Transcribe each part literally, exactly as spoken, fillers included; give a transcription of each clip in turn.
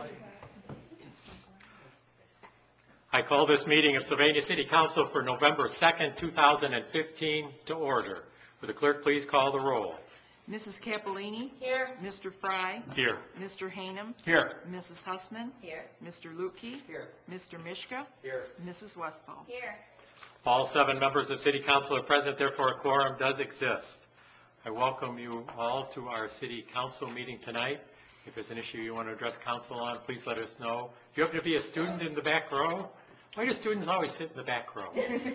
I call this meeting of Sylvania City Council for November second, two thousand fifteen to order. Will the clerk please call the roll? Missus Cappellini? Here. Mister Fry? Here. Mister Hanem? Here. Missus Hussman? Here. Mister Lukey? Here. Mister Mishka? Here. Missus Westfall? Here. All seven members of City Council are present, therefore a quorum does exist. I welcome you all to our City Council meeting tonight. If there's an issue you want to address council on, please let us know. Do you happen to be a student in the back row? Why do students always sit in the back row?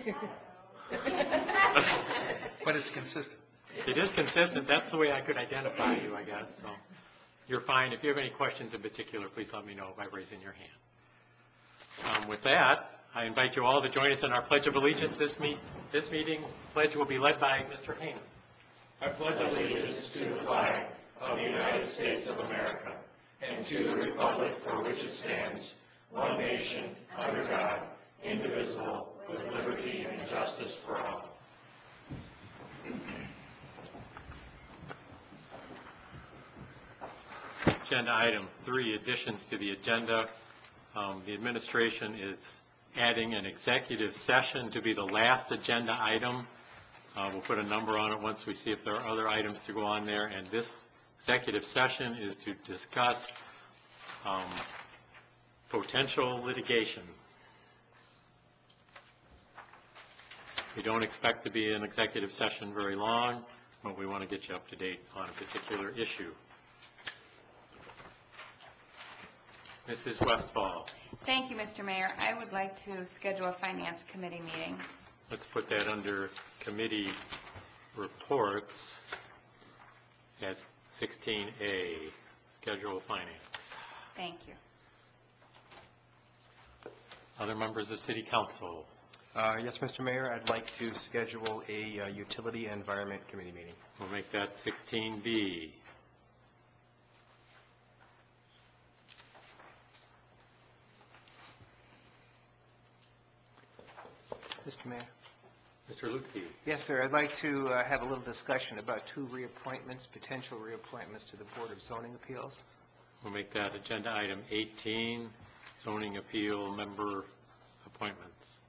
But it's consistent. It is consistent. That's the way I could identify you, I guess. So you're fine. If you have any questions in particular, please let me know by raising your hand. Um, with that, I invite you all to join us in our Pledge of Allegiance. This, meet, this meeting pledge will be led by Mister Hanem. I pledge allegiance to the flag of the United States of America and to the republic for which it stands, one nation, under God, indivisible, with liberty and justice for all. Agenda item three, additions to the agenda. Um, the administration is adding an executive session to be the last agenda item. Uh, we'll put a number on it once we see if there are other items to go on there. And this executive session is to discuss um, potential litigation. We don't expect to be in executive session very long, but we want to get you up to date on a particular issue. Missus Westfall. Thank you, Mister Mayor. I would like to schedule a Finance Committee meeting. Let's put that under committee reports as sixteen A, schedule of finance. Thank you. Other members of City Council. Uh, yes, Mister Mayor, I'd like to schedule a uh, Utility and Environment Committee meeting. We'll make that sixteen B. Mister Mayor. Mister Lukey. Yes, sir. I'd like to uh, have a little discussion about two reappointments, potential reappointments to the Board of Zoning Appeals. We'll make that agenda item eighteen, zoning appeal member appointments.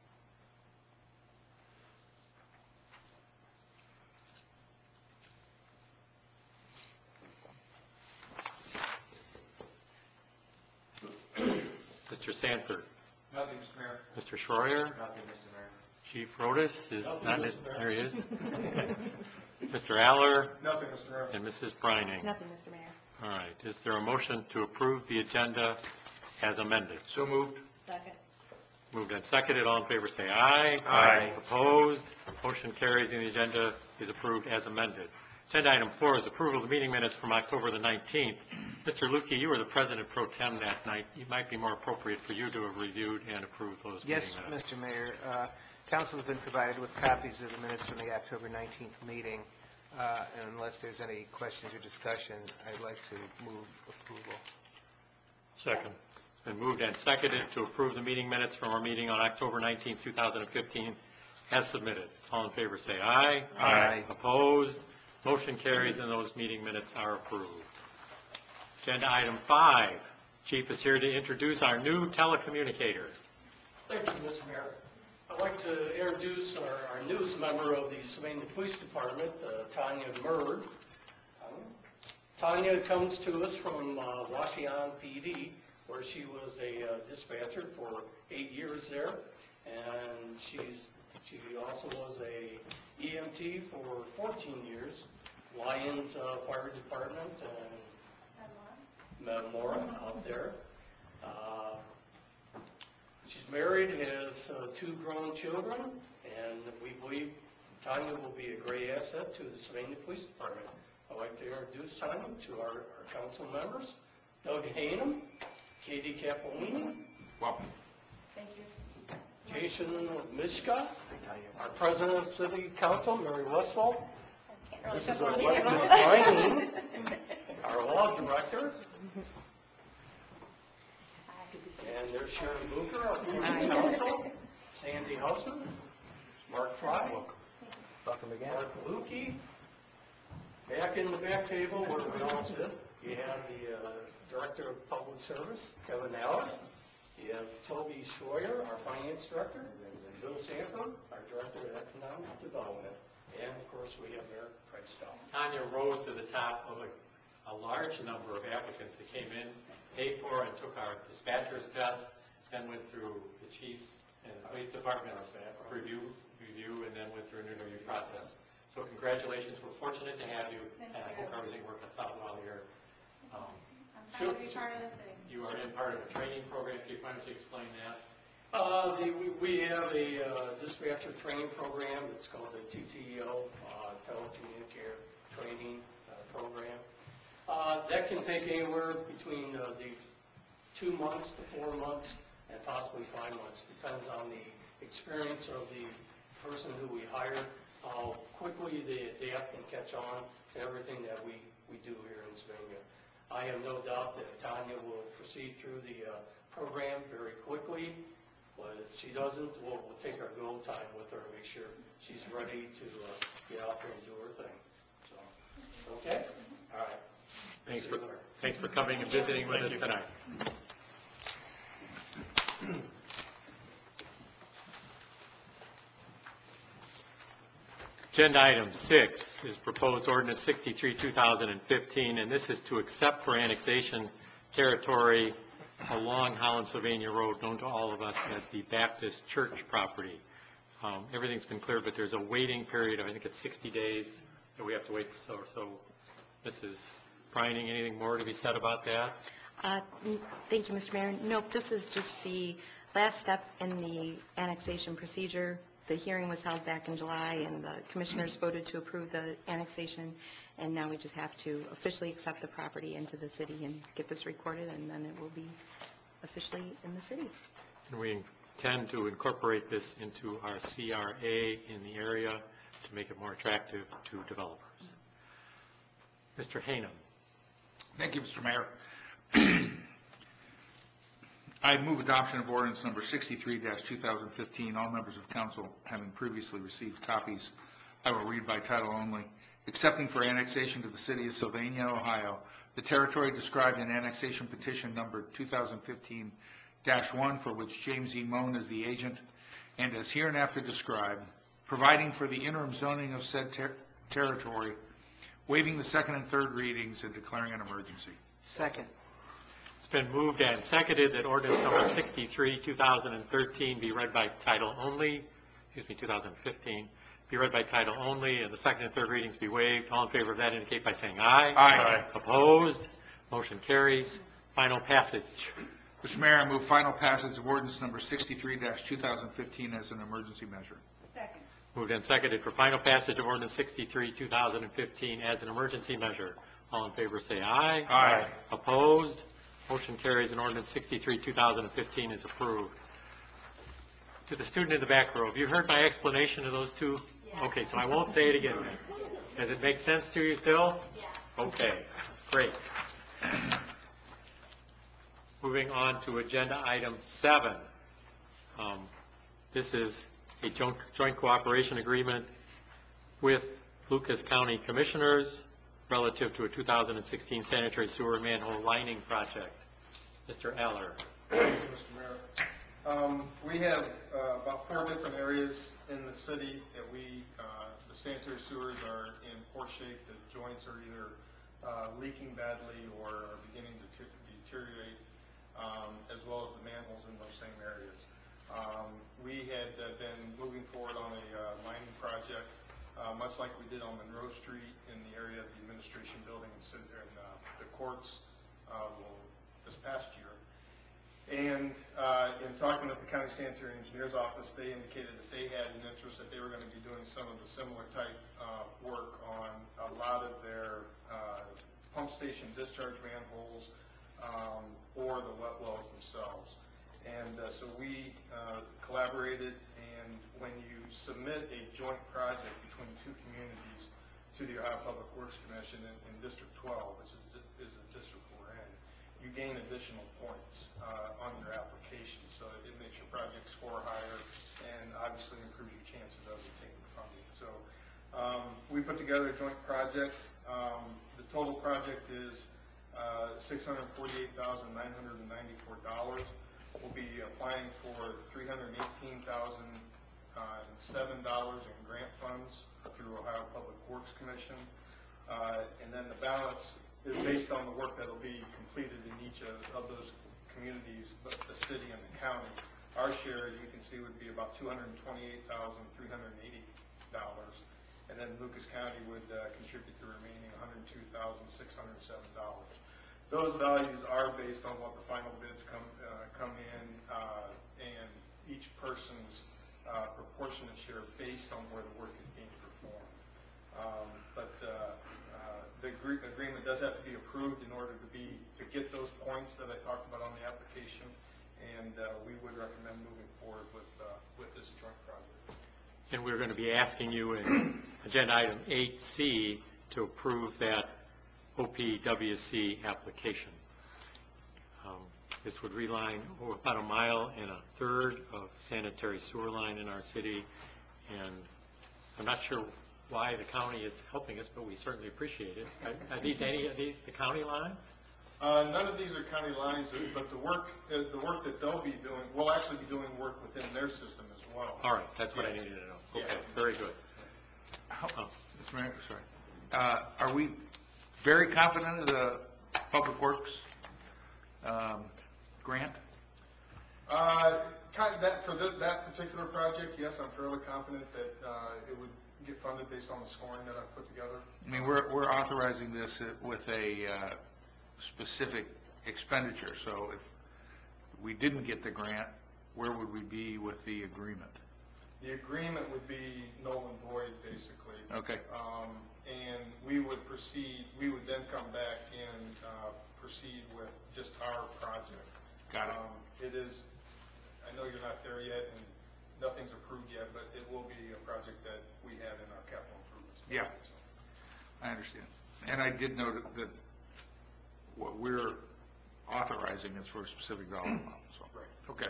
Mister Sanford. Nothing, Mister Mayor. Mister Schroyer. Nothing, Mister Mayor. Chief Rodas is not, there he is. Mister Aller. Nothing, Mister Mayor. And Missus Brining. Nothing, Mister Mayor. All right. Is there a motion to approve the agenda as amended? So moved. Second. Moved and seconded. All in favor say aye. Aye. Opposed? Motion carries and the agenda is approved as amended. Agenda item four is approval of the meeting minutes from October the nineteenth. Mister Lukey, you were the president pro tem that night. It might be more appropriate for you to have reviewed and approved those Yes, meeting minutes. Mister Mayor. Uh, Council has been provided with copies of the minutes from the October nineteenth meeting. Uh, and unless there's any questions or discussion, I'd like to move approval. Second. It's been moved and seconded to approve the meeting minutes from our meeting on October nineteenth, two thousand fifteen as submitted. All in favor say aye. Aye. Opposed? Motion carries and those meeting minutes are approved. Agenda item five. Chief is here to introduce our new telecommunicator. Thank you, Mister Mayor. I'd like to introduce our, our newest member of the Sylvania Police Department, uh, Tanya Murd. Tanya comes to us from uh, Washington P D, where she was a uh, dispatcher for eight years there, and she's she also was a E M T for fourteen years, Lyons uh, Fire Department and Metamora out there. Uh, She's married, has uh, two grown children, and we believe Tanya will be a great asset to the Sylvania Police Department. I'd like to introduce Tanya to our, our council members, Doug Hanem, Katie Cappellini. Welcome. Thank you. Jason Mishka, our president of City Council, Mary Westfall. This is our Weston Brining, our law director. And there's Sharon Booker, our county council, Sandy Hausman, Mark Fry, Welcome again. Mark Lukey. Back in the back table where we all sit, you have the uh, Director of Public Service, Kevin Allen. You have Toby Schroyer, our Finance Director, and Bill Sanford, our Director of Economic Development. And of course, we have Mayor Craig Stahl. Tanya rose to the top of a, a large number of applicants that came in, paid for and took our dispatcher's test, then went through the chief's and the police department's review, review, and then went through an interview process. So congratulations, we're fortunate to have you, and I hope everything works out well here. Um, I'm proud to be part of the city. You are in part of a training program, can you why don't you explain that? Uh, the, we, we have a uh, dispatcher training program. It's called the T T E O, uh, Telecommunicator Training uh, Program. Uh, that can take anywhere between uh, the two months to four months and possibly five months. Depends on the experience of the person who we hire, how quickly they adapt and catch on to everything that we, we do here in Sylvania. I have no doubt that Tanya will proceed through the uh, program very quickly. But if she doesn't, we'll, we'll take our go time with her and make sure she's ready to uh, get out there and do her thing. So, okay? All right. Thanks for, thanks for coming and visiting with us tonight. Agenda item six is proposed ordinance sixty-three, two thousand fifteen, and this is to accept for annexation territory along Holland-Sylvania Road, known to all of us as the Baptist Church property. Um, everything's been cleared, but there's a waiting period of, I think it's sixty days that we have to wait for. So, so Missus Brining, anything more to be said about that? Uh, n- Thank you, Mister Mayor. Nope, this is just the last step in the annexation procedure. The hearing was held back in July, and the commissioners voted to approve the annexation, and now we just have to officially accept the property into the city and get this recorded, and then it will be officially in the city. And we intend to incorporate this into our C R A in the area to make it more attractive to developers. Mister Hanum. Thank you, Mister Mayor. I move adoption of ordinance number sixty-three, two thousand fifteen. All members of council having previously received copies, I will read by title only. Accepting for annexation to the city of Sylvania, Ohio, the territory described in annexation petition number two thousand fifteen dash one, for which James E. Moan is the agent, and as hereinafter described, providing for the interim zoning of said ter- territory, waiving the second and third readings, and declaring an emergency. Second. It's been moved and seconded that ordinance number sixty-three, two thousand thirteen be read by title only, excuse me, two thousand fifteen, be read by title only, and the second and third readings be waived. All in favor of that indicate by saying aye. Aye. Opposed? Motion carries. Final passage. Mister Mayor, I move final passage of ordinance number sixty-three, two thousand fifteen as an emergency measure. Second. Moved and seconded for final passage of ordinance sixty-three, two thousand fifteen as an emergency measure. All in favor say aye. Aye. Opposed? Motion carries and ordinance sixty-three, two thousand fifteen is approved. To the student in the back row, have you heard my explanation of those two? Yeah. Okay, so I won't say it again then. Does it make sense to you still? Yeah. Okay, great. Moving on to agenda item seven. Um, this is a joint, joint cooperation agreement with Lucas County Commissioners relative to a two thousand sixteen sanitary sewer manhole lining project. Mister Eller. Thank you, Mister Mayor. Um, we have uh, about four different areas in the city that we, uh, the sanitary sewers are in poor shape. The joints are either uh, leaking badly or are beginning to t- deteriorate, um, as well as the manholes in those same areas. Um, we had uh, been moving forward on a uh, lining project, uh, much like we did on Monroe Street in the area of the administration building and in uh, the courts uh, this past year. And uh, in talking with the county sanitary engineer's office, they indicated that they had an interest that they were going to be doing some of the similar type uh, work on a lot of their uh, pump station discharge manholes um, or the wet wells themselves. And uh, so we uh, collaborated, and when you submit a joint project between two communities to the Ohio Public Works Commission in, in District twelve, which is, is the district we're in, you gain additional points uh, on your application. So it makes your project score higher and obviously improves your chances of obtaining funding. So um, we put together a joint project. Um, the total project is uh, six hundred forty-eight thousand nine hundred ninety-four dollars. We'll be applying for three hundred eighteen thousand seven dollars in grant funds through Ohio Public Works Commission. Uh, and then the balance is based on the work that will be completed in each of, of those communities, but the city and the county. Our share, you can see, would be about two hundred twenty-eight thousand three hundred eighty dollars. And then Lucas County would uh, contribute the remaining one hundred two thousand six hundred seven dollars. Those values are based on what the final bids come, uh, come in, uh, and each person's uh, proportionate share based on where the work is being performed. Um, but uh, uh, the agree agreement does have to be approved in order to be to get those points that I talked about on the application, and uh, we would recommend moving forward with uh, with this joint project. And we're going to be asking you in agenda item eight C to approve that O P W C application. Um, this would reline oh, about a mile and a third of sanitary sewer line in our city, and I'm not sure why the county is helping us, but we certainly appreciate it. Are, are these any of these the county lines? Uh, none of these are county lines, but the work uh, the work that they'll be doing, we'll actually be doing work within their system as well. All right, that's what I needed to know. Okay, Yeah. very good. How- Mister Mayor, sorry. Uh, Are we very confident of the Public Works um, grant? Uh, kind of that for th that particular project, yes, I'm fairly confident that uh, it would get funded based on the scoring that I've put together. I mean, we're we're authorizing this with a uh, specific expenditure, so if we didn't get the grant, where would we be with the agreement? The agreement would be null and void, basically. Okay. Um, and we would proceed, we would then come back and uh, proceed with just our project. Got it. Um, it is, I know you're not there yet and nothing's approved yet, but it will be a project that we have in our capital improvements. Yeah. budget, so. I understand. And I did note that what we're authorizing is for a specific dollar amount, so. Right. Okay.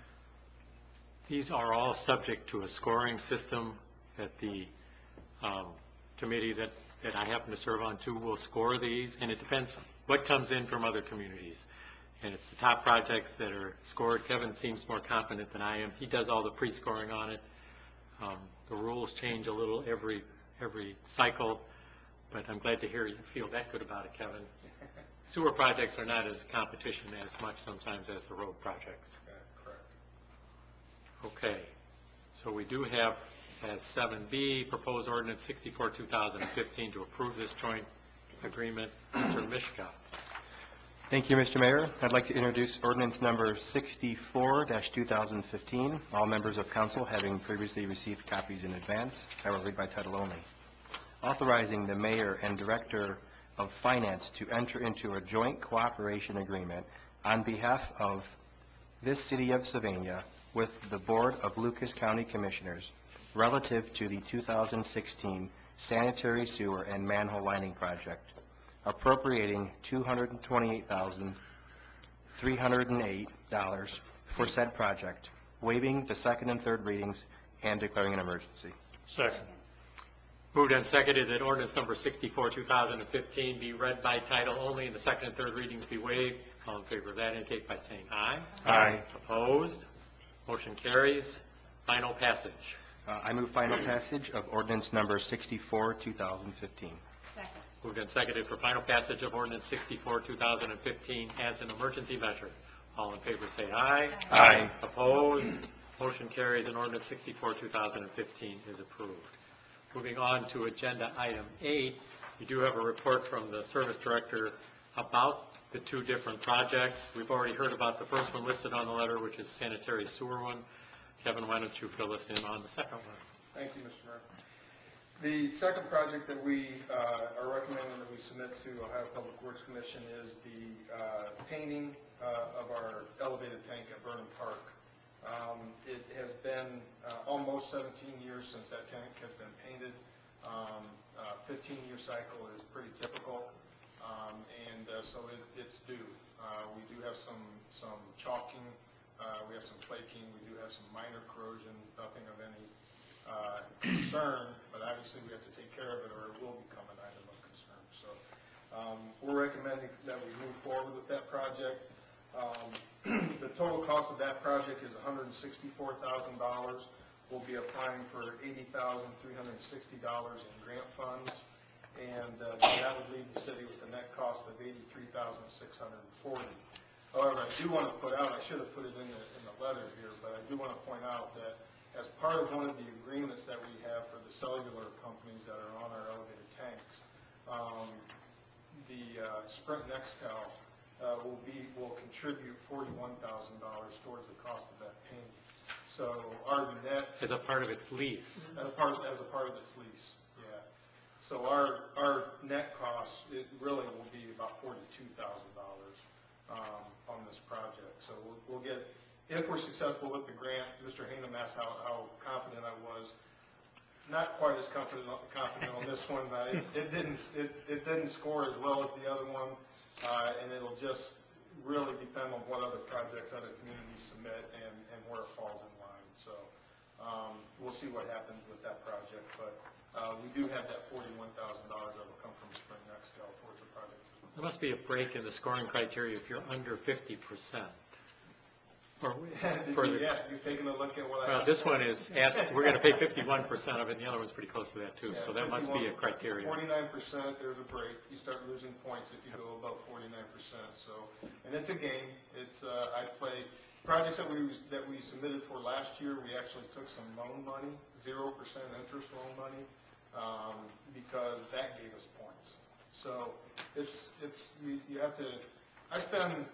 These are all subject to a scoring system that the um, committee that, that I happen to serve on too will score these, and it depends what comes in from other communities. And it's the top projects that are scored. Kevin seems more confident than I am. He does all the pre-scoring on it. Um, the rules change a little every every cycle, but I'm glad to hear you feel that good about it, Kevin. Sewer projects are not as competition as much sometimes as the road projects. Yeah, correct. Okay, so we do have as seven B, proposed ordinance sixty-four, two thousand fifteen to approve this joint agreement. Mister Mishka. Thank you, Mister Mayor. I'd like to introduce ordinance number sixty-four two thousand fifteen. All members of council having previously received copies in advance, I will read by title only. Authorizing the mayor and director of finance to enter into a joint cooperation agreement on behalf of this city of Sylvania with the Board of Lucas County Commissioners relative to the two thousand sixteen sanitary sewer and manhole lining project, appropriating two hundred twenty-eight thousand three hundred eight dollars for said project, waiving the second and third readings, and declaring an emergency. Second. Moved and seconded that ordinance number sixty-four, two thousand fifteen be read by title only and the second and third readings be waived. All in favor of that indicate by saying aye. Aye. Opposed? Motion carries. Final passage. Uh, I move final passage of ordinance number sixty-four two thousand fifteen. Second. Moved and seconded for final passage of ordinance sixty-four, two thousand fifteen as an emergency measure. All in favor say aye. Aye. Opposed? Motion carries and ordinance sixty-four, two thousand fifteen is approved. Moving on to agenda item eight, you do have a report from the service director about the two different projects. We've already heard about the first one listed on the letter, which is sanitary sewer one. Kevin, why don't you fill us in on the second one? Thank you, Mister Mayor. The second project that we uh, are recommending that we submit to Ohio Public Works Commission is the uh, painting uh, of our elevated tank at Burnham Park. Um, it has been uh, almost seventeen years since that tank has been painted. Um, uh, fifteen-year cycle is pretty typical, um, and uh, so it, it's due. Uh, we do have some some chalking, uh, we have some flaking, we do have some minor corrosion, nothing of any uh, concern, but obviously we have to take care of it or it will become an item of concern. So Um, We're recommending that we move forward with that project. Um, The total cost of that project is one hundred sixty-four thousand dollars. We'll be applying for eighty thousand three hundred sixty dollars in grant funds, and uh, that would leave the city with a net cost of eighty-three thousand six hundred forty dollars. However, I do want to put out, I should have put it in the, in the letter here, but I do want to point out that as part of one of the agreements that we have for the cellular companies that are on our elevated tanks, um, the uh, Sprint Nextel uh, will be, will contribute forty-one thousand dollars towards the cost of that payment. So our net, As a part of its lease. as a part, of- as a part of its lease, yeah. So our, our net cost, it really will be about forty-two thousand dollars um, on this project. So we'll, we'll get, if we're successful with the grant, Mister Hingham asked how, how confident I was. Not quite as confident, confident on this one. Uh, It it didn't, it, it didn't score as well as the other one, uh, and it'll just really depend on what other projects other communities submit and, and where it falls in line. So um, we'll see what happens with that project, but uh, we do have that forty-one thousand dollars that will come from Spring Nextel towards the project as well. There must be a break in the scoring criteria if you're under fifty percent. Or Did further. you, yeah, you've taken a look at what I Well, have this for one you. is, asked, we're going to pay fifty-one percent of it, and the other one's pretty close to that too, Yeah, so that must be a fifty-one criteria. Forty-nine percent, there's a break. You start losing points if you go above forty-nine percent. So, and it's a game. It's uh, I play projects that we that we submitted for last year. We actually took some loan money, zero percent interest loan money, um, because that gave us points. So it's it's you, you have to. I spend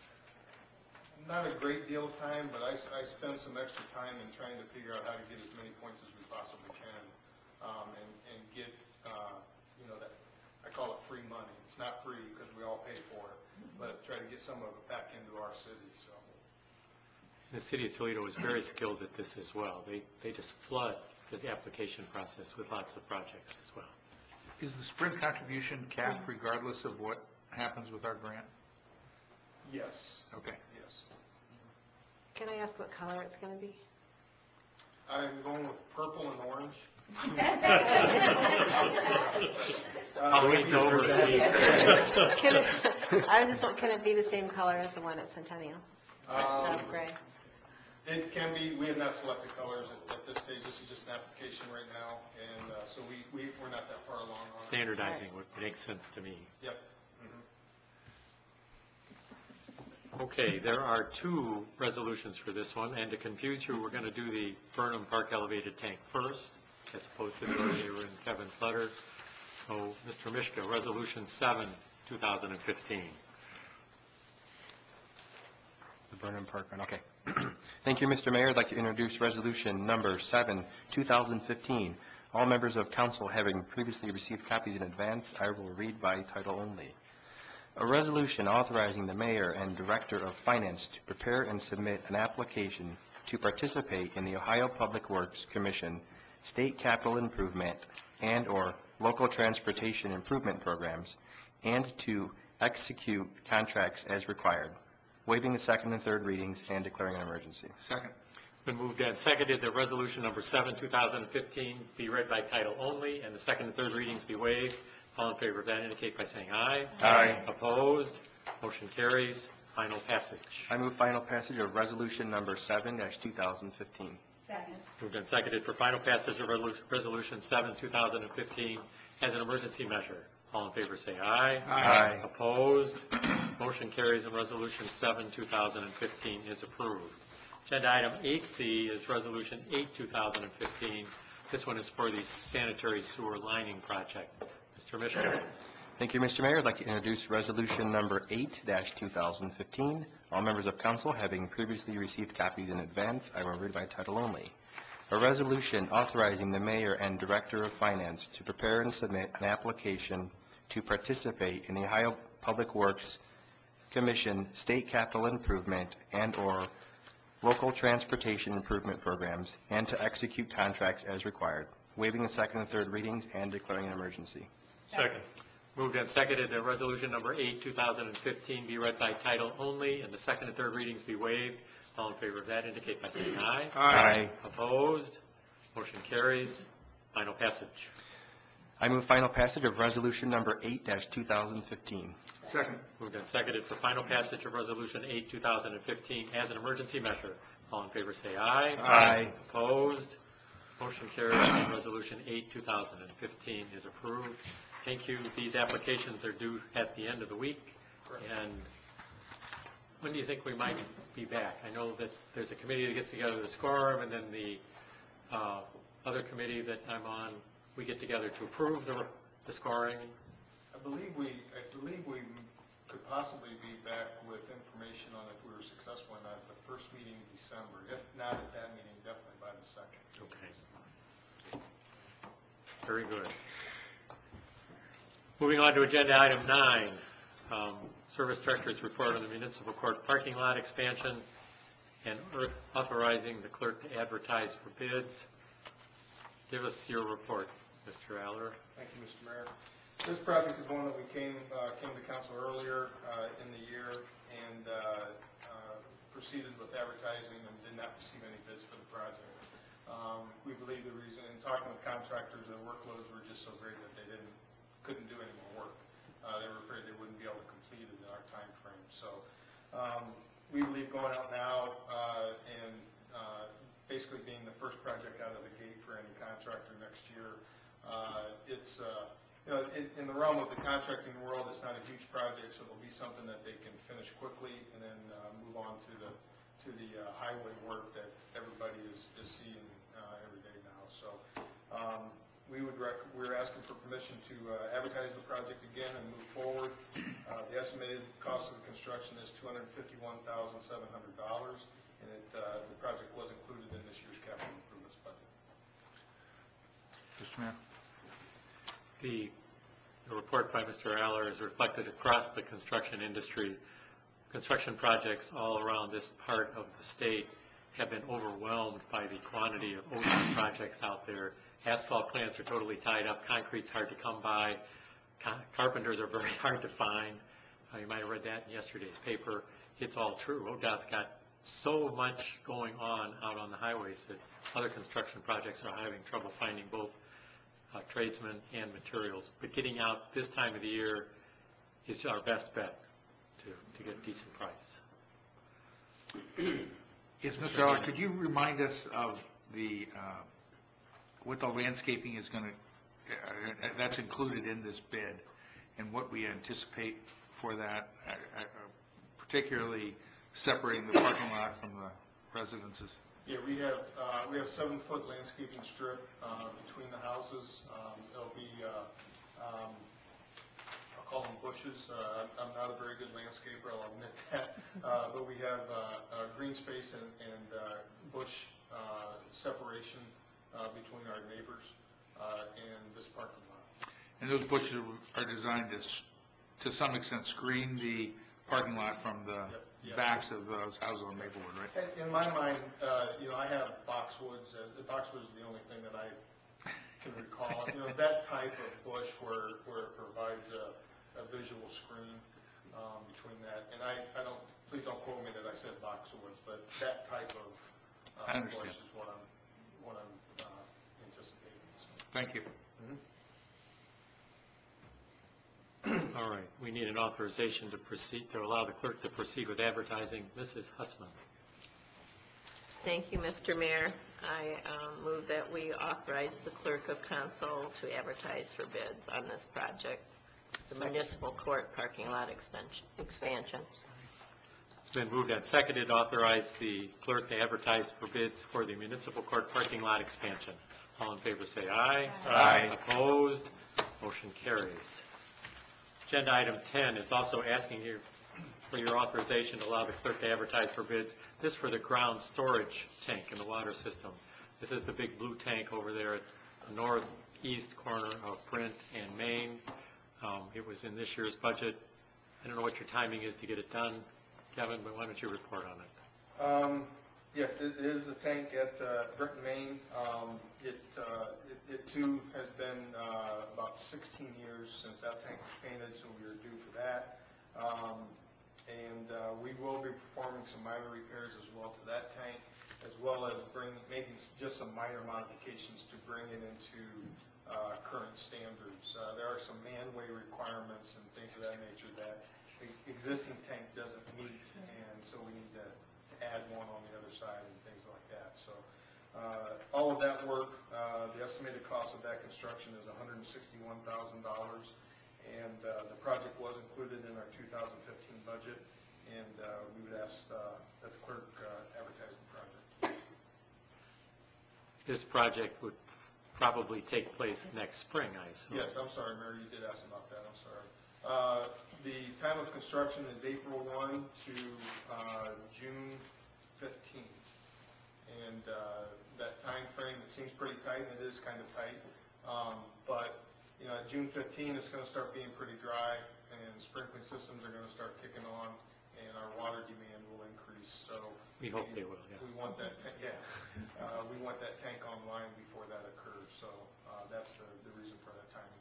not a great deal of time, but I, I spend some extra time in trying to figure out how to get as many points as we possibly can, um, and, and get, uh, you know, that, I call it free money. It's not free because we all pay for it, but try to get some of it back into our city, so. The city of Toledo is very skilled at this as well. They, they just flood the application process with lots of projects as well. Is the Sprint contribution capped regardless of what happens with our grant? Yes, Okay. yes. Can I ask what color it's going to be? I'm going with purple and orange. Halloween's over. Can it, I just want, can it be the same color as the one at Centennial? Touched Um, up gray. It can be, we have not selected colors at, at this stage. This is just an application right now, and uh, so we, we, we're not that far along on it. Standardizing would make sense to me. Yep. Okay, there are two resolutions for this one, and to confuse you, we're going to do the Burnham Park elevated tank first, as opposed to the earlier in Kevin's letter. So, Mister Mishka, Resolution seven, two thousand fifteen. The Burnham Park one, okay. Thank you, Mister Mayor. I'd like to introduce Resolution Number seven, two thousand fifteen. All members of council having previously received copies in advance, I will read by title only. A resolution authorizing the mayor and director of finance to prepare and submit an application to participate in the Ohio Public Works Commission state capital improvement and/or local transportation improvement programs, and to execute contracts as required, waiving the second and third readings and declaring an emergency. Second. Been moved and seconded that Resolution Number seven, two thousand fifteen be read by title only, and the second and third readings be waived. All in favor of that indicate by saying aye. Aye. Opposed? Motion carries. Final passage. I move final passage of Resolution Number seven, two thousand fifteen. Second. Moved and seconded for final passage of Relu- Resolution seven, two thousand fifteen as an emergency measure. All in favor say aye. Aye. Opposed? Motion carries and Resolution seven, two thousand fifteen is approved. Agenda item eight C is Resolution eight, two thousand fifteen. This one is for the sanitary sewer lining project. Mister Mishka. Thank you, Mister Mayor. I'd like to introduce Resolution Number eight, two thousand fifteen. All members of council having previously received copies in advance, I will read by title only. A resolution authorizing the mayor and director of finance to prepare and submit an application to participate in the Ohio Public Works Commission state capital improvement and/or local transportation improvement programs, and to execute contracts as required, waiving the second and third readings and declaring an emergency. Second. Moved and seconded that Resolution Number eight, two thousand fifteen be read by title only, and the second and third readings be waived. All in favor of that indicate by saying aye. Aye. Opposed? Motion carries. Final passage. I move final passage of resolution number eight two thousand fifteen. Second. Moved and seconded for final passage of Resolution eight, two thousand fifteen as an emergency measure. All in favor say aye. Aye. Opposed? Motion carries and Resolution eight, two thousand fifteen is approved. Thank you. These applications are due at the end of the week. And when do you think we might be back? I know that there's a committee that gets together to score them, and then the uh, other committee that I'm on, we get together to approve the, the scoring. I believe we, I believe we could possibly be back with information on if we were successful or not at the first meeting in December. If not at that meeting, definitely by the second. Okay. Very good. Moving on to agenda item nine, um, Service Director's report on the municipal court parking lot expansion and authorizing the clerk to advertise for bids. Give us your report, Mister Aller. Thank you, Mister Mayor. This project is one that we came, uh, came to council earlier uh, in the year and uh, uh, proceeded with advertising and did not receive any bids for the project. Um, we believe the reason, in talking with contractors, their workloads were just so great that they didn't, couldn't do any more work. Uh, they were afraid they wouldn't be able to complete it in our time frame. So um, we believe going out now uh, and uh, basically being the first project out of the gate for any contractor next year, uh, it's, uh, you know, in, in the realm of the contracting world, it's not a huge project, so it'll be something that they can finish quickly and then uh, move on to the to the uh, highway work that everybody is, is seeing uh, every day now. So um, we would rec- we're asking for permission to uh, advertise the project again and move forward. Uh, the estimated cost of the construction is two hundred fifty-one thousand seven hundred dollars, and it, uh, the project was included in this year's capital improvements budget. Mister Mayor. The, the report by Mister Aller is reflected across the construction industry. Construction projects all around this part of the state have been overwhelmed by the quantity of O D O T projects out there. Asphalt plants are totally tied up. Concrete's hard to come by. Con- carpenters are very hard to find. Uh, you might have read that in yesterday's paper. It's all true. O D O T's got so much going on out on the highways that other construction projects are having trouble finding both uh, tradesmen and materials. But getting out this time of the year is our best bet to, to get a decent price. Yes, Mister Eller, could you remind us of the, uh, what the landscaping is going to, uh, that's included in this bid, and what we anticipate for that, uh, uh, particularly separating the parking lot from the residences? Yeah, we have uh, we have seven foot landscaping strip uh, between the houses. Um, it'll be uh, um, I'll call them bushes. Uh, I'm not a very good landscaper, I'll admit that. Uh, but we have uh, uh, green space and, and uh, bush uh, separation uh, between our neighbors uh, and this parking lot. And those bushes are designed to, s- to some extent, screen the parking lot from the Yep, yep. backs of those houses on Maplewood, right? And in my mind, uh, you know, I have boxwoods. Uh, the boxwood is the only thing that I can recall. You know, that type of bush where, where it provides a, a visual screen um, between that. And I, I don't, please don't quote me that I said boxwoods, but that type of I uh, understand. bush is what I'm, what I'm uh, anticipating. So. Thank you. All right, we need an authorization to proceed, to allow the clerk to proceed with advertising. Missus Hussman. Thank you, Mister Mayor. I um, move that we authorize the clerk of council to advertise for bids on this project, the municipal court parking lot expansion- expansion. It's been moved and seconded to authorize the clerk to advertise for bids for the municipal court parking lot expansion. All in favor say aye. Aye. Opposed? Motion carries. Agenda item ten is also asking you for your authorization to allow the clerk to advertise for bids. This for the ground storage tank in the water system. This is the big blue tank over there at the northeast corner of Brent and Main. Um, It was in this year's budget. I don't know what your timing is to get it done, Kevin, but why don't you report on it? Um, yes, it is a tank at uh, Britton, Maine. Um, it, uh, it, it too has been uh, about sixteen years since that tank was painted, so we were due for that. Um, And uh, we will be performing some minor repairs as well to that tank, as well as bring, making s- just some minor modifications to bring it into uh, current standards. Uh, There are some manway requirements and things of that nature that the existing tank doesn't meet, and so we need to to add one on the other side and things like that. So uh, all of that work, uh, the estimated cost of that construction is one hundred sixty-one thousand dollars, and uh, the project was included in our two thousand fifteen budget, and uh, we would ask uh, that the clerk uh, advertise the project. This project would probably take place next spring, I assume. Yes, I'm sorry, Mayor, you did ask about that, I'm sorry. Uh, The time of construction is April first to uh, June fifteenth. And uh, that time frame, it seems pretty tight, and it is kind of tight. Um, But, you know, at June fifteenth, it's going to start being pretty dry, and sprinkling systems are going to start kicking on, and our water demand will increase, so. We hope they will, yeah. We want that, ta- yeah, Uh, we want that tank online before that occurs, so uh, that's the the reason for that timing.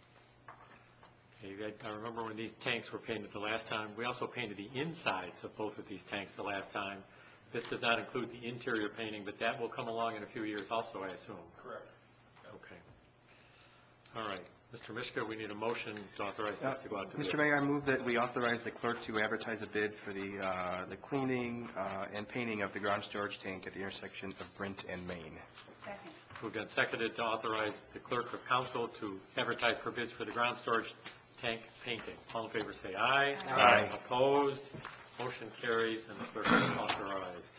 Okay, I I remember when these tanks were painted the last time, we also painted the insides of both of these tanks the last time. This does not include the interior painting, but that will come along in a few years also, I assume. Correct. Okay. All right. Mister Mishka, we need a motion to authorize this to go out to bid. Mister Mayor, I move that we authorize the clerk to advertise a bid for the, uh, the cleaning uh, and painting of the ground storage tank at the intersection of Brent and Main. Second. Moved and seconded to authorize the clerk of council to advertise for bids for the ground storage tank painting. All in favor say aye. Aye. Opposed? Motion carries and the clerk is authorized.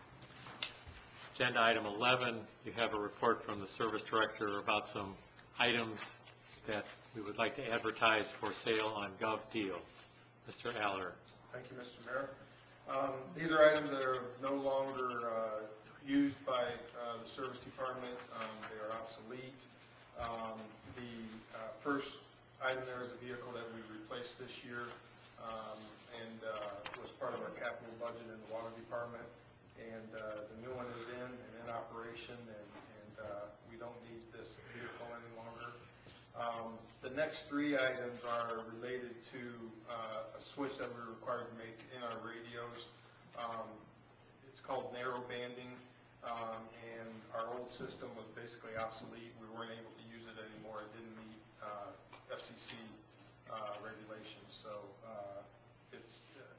Agenda item eleven, you have a report from the service director about some items that we would like to advertise for sale on Gov Deals. Mister Aller. Thank you, Mister Mayor. Um, These are items that are no longer uh, used by uh, the service department. Um, They are obsolete. Um, The uh, first item there is a vehicle that we replaced this year, um, and uh, was part of our capital budget in the water department. And uh, the new one is in and in operation, and and, uh, we don't need this vehicle any longer. Um, The next three items are related to uh, a switch that we're required to make in our radios. Um, It's called narrow banding, um, and our old system was basically obsolete. We weren't able to use it anymore. It didn't meet uh, F C C uh, regulations. So uh, it's,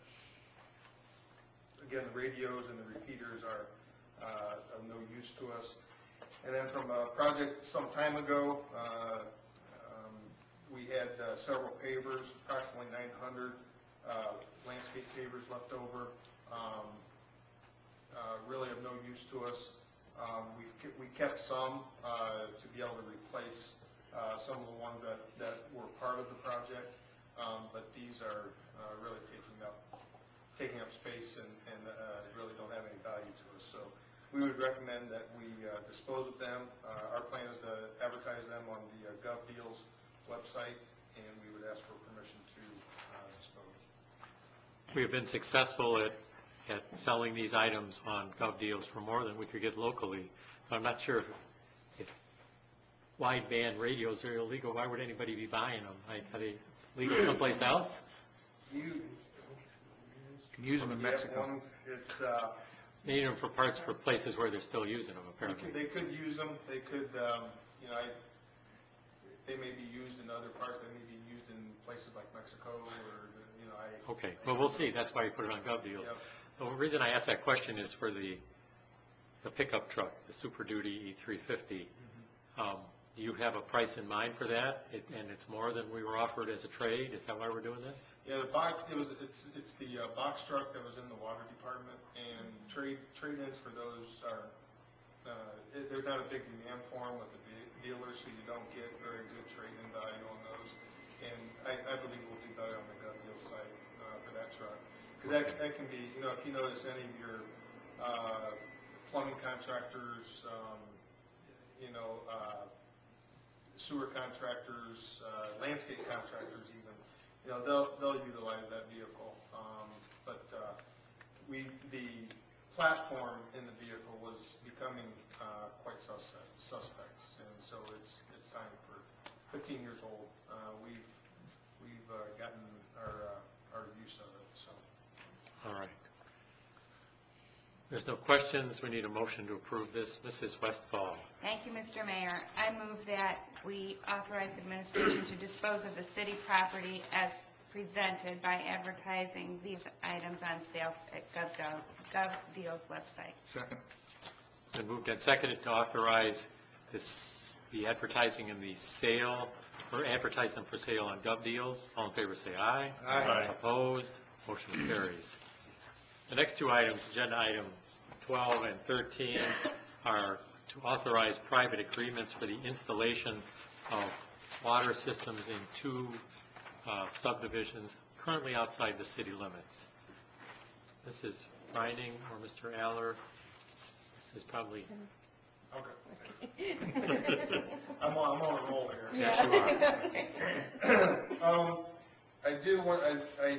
uh, again, the radios and the repeaters are uh, of no use to us. And then from a project some time ago, uh, um, we had uh, several pavers, approximately nine hundred uh, landscape pavers left over, um, uh, really of no use to us. Um, we've ke- We kept some uh, to be able to replace uh, some of the ones that, that were part of the project, um, but these are uh, really taking up, taking up space and, and uh, really don't have any value to us. So we would recommend that we uh, dispose of them. Uh, Our plan is to advertise them on the uh, Gov Deals website, and we would ask for permission to uh, dispose. We have been successful at, at selling these items on Gov Deals for more than we could get locally. I'm not sure if wideband radios are illegal. Why would anybody be buying them? Like, are they legal someplace else? You, Can use them in you have Mexico. one, it's, uh, They need them for parts for places where they're still using them, They apparently. could, they could use them, they could, um, you know, I, they may be used in other parts, they may be used in places like Mexico or, you know, I. Okay, well, we'll see. That's why you put it on Gov Deals. Yep. The reason I asked that question is for the, the pickup truck, the Super Duty E three fifty. Um, Do you have a price in mind for that? It- And it's more than we were offered as a trade? Is that why we're doing this? Yeah, the box, it was, it's, it's the uh, box truck that was in the water department, and trade, trade-ins for those are, uh, it- there's not a big demand for them with the de- dealers, so you don't get very good trade-in value on those. And I, I believe we'll do better on the Gov Deals site uh, for that truck. Because that, that can be, you know, if you notice any of your uh, plumbing contractors, um, you know, uh, sewer contractors, uh, landscape contractors even, you know, they'll, they'll utilize that vehicle. Um, But uh, we, the platform in the vehicle was becoming uh, quite suspect, suspect. And so it's, it's time for, fifteen years old, uh, we've, we've uh, gotten our, uh, our use of it, so. All right. There's no questions. We need a motion to approve this. Missus Westfall. Thank you, Mister Mayor. I move that we authorize administration to dispose of the city property as presented by advertising these items on sale at GovDeals GovDeals website. Second. Been moved and seconded to authorize this, the advertising in the sale, or advertise them for sale on GovDeals. All in favor say aye. Aye. Opposed? Motion carries. The next two items, agenda items twelve and thirteen, are to authorize private agreements for the installation of water systems in two uh, subdivisions currently outside the city limits. Missus Finding or Mister Aller, this is probably... Okay. I'm on, I'm on a roll here. Yes, you are. Um, I do want, I, I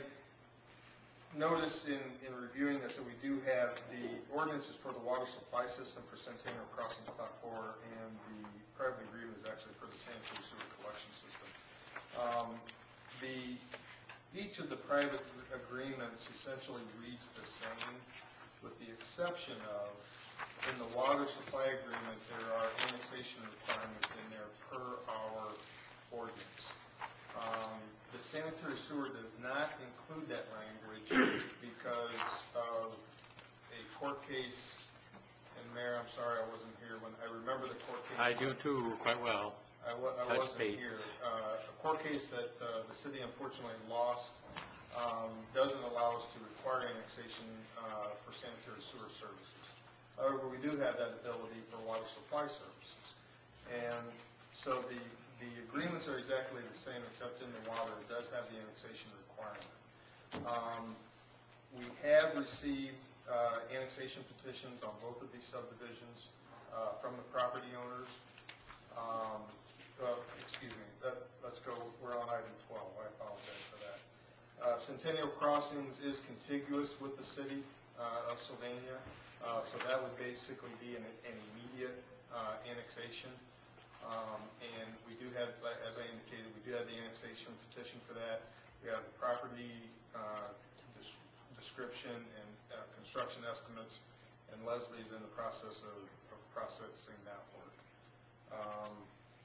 noticed in, in reviewing this that we do have the ordinances for the water supply system for Centennial Crossing Plat four, and the private agreement is actually for the sanitary sewer collection system. Um, the, each of the private agreements essentially reads the same, with the exception of, in the water supply agreement, there are annexation requirements in there per our ordinance. Um, the sanitary sewer does not include that language because of a court case, and Mayor, I'm sorry I wasn't here when, I remember the court case. I do too, quite well. I wa- I Touch wasn't base. here. Uh, a court case that uh, the city unfortunately lost um, doesn't allow us to require annexation uh, for sanitary sewer services. However, we do have that ability for water supply services. And so the, the agreements are exactly the same, except in the water, it does have the annexation requirement. Um, we have received uh, annexation petitions on both of these subdivisions uh, from the property owners. Um, well, excuse me, that, let's go, we're on item twelve, I apologize for that. Uh, Centennial Crossings is contiguous with the city uh, of Sylvania. Uh, so that would basically be an, an immediate uh, annexation. Um, and we do have, as I indicated, we do have the annexation petition for that. We have the property uh, des- description and uh, construction estimates, and Leslie's in the process of, of processing that work. Um,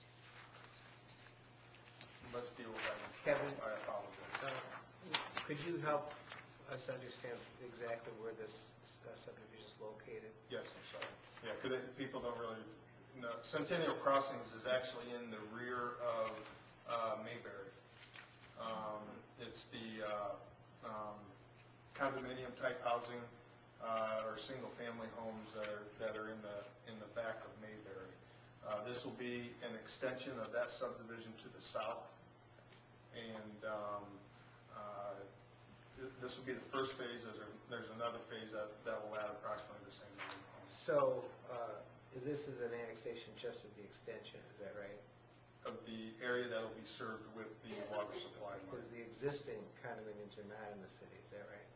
let's deal with that. Kevin? I apologize. Uh, Could you help us understand exactly where this uh, subdivision is located? Yes, I'm sorry. Yeah, because people don't really know. Centennial Crossings is actually in the rear of uh, Mayberry. Um, it's the uh, um, condominium type housing uh, or single family homes that are that are in the in the back of Mayberry. Uh, this will be an extension of that subdivision to the south, and um, uh, this will be the first phase. There's, a, there's another phase that, that will add approximately the same number of homes. So uh, this is an annexation just of the extension, is that right? Of the area that will be served with the water supply. Because the existing condominiums are not in the city, is that right?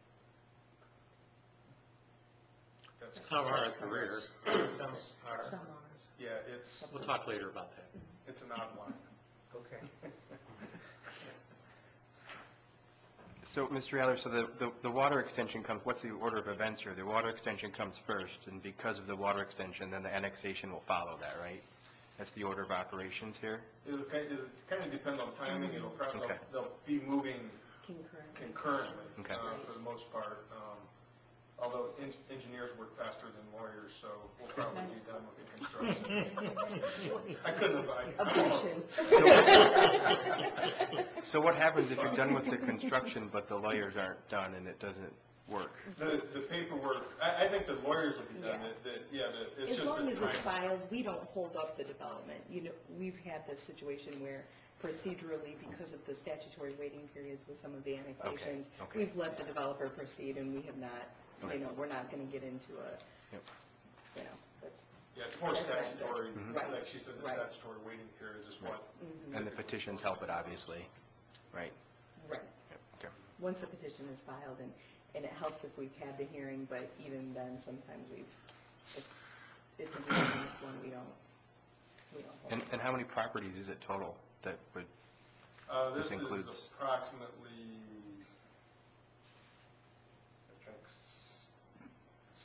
That's Some are at the rear. Some are. Yeah, it's We'll talk later about that. it's an odd line. Okay. So, Mister Aller, so the, the, the water extension comes, what's the order of events here? The water extension comes first, and because of the water extension, then the annexation will follow that, right? That's the order of operations here? It'll kind of, it'll kind of depend on timing. It'll probably, Okay. they'll, they'll be moving Concurrently. concurrently Okay. uh, for the most part. Um, although en- engineers work faster than lawyers, so we'll probably be done with the construction. I couldn't have. So what happens if you're done with the construction, but the layers aren't done and it doesn't work? The, the paperwork, I, I think the lawyers will be done. Yeah. The, the, yeah, the, it's As just long the as it's timing. filed, we don't hold up the development. You know, we've had this situation where procedurally, because of the statutory waiting periods with some of the annexations, okay. we've let the developer proceed and we have not, Okay. you know, we're not going to get into a, Yep. you know, that's. Yeah, it's more that's not good. statutory, Mhm. Right. like she said, the Right. statutory waiting periods is what. Mhm. And the petitions help it, obviously, right? Right. Yep, okay. Once the petition is filed, and, and it helps if we've had the hearing, but even then, sometimes we've, if it's a unanimous one, we don't, we don't hold And, it. and how many properties is it total that would, Uh, this This is includes- approximately, I'm trying to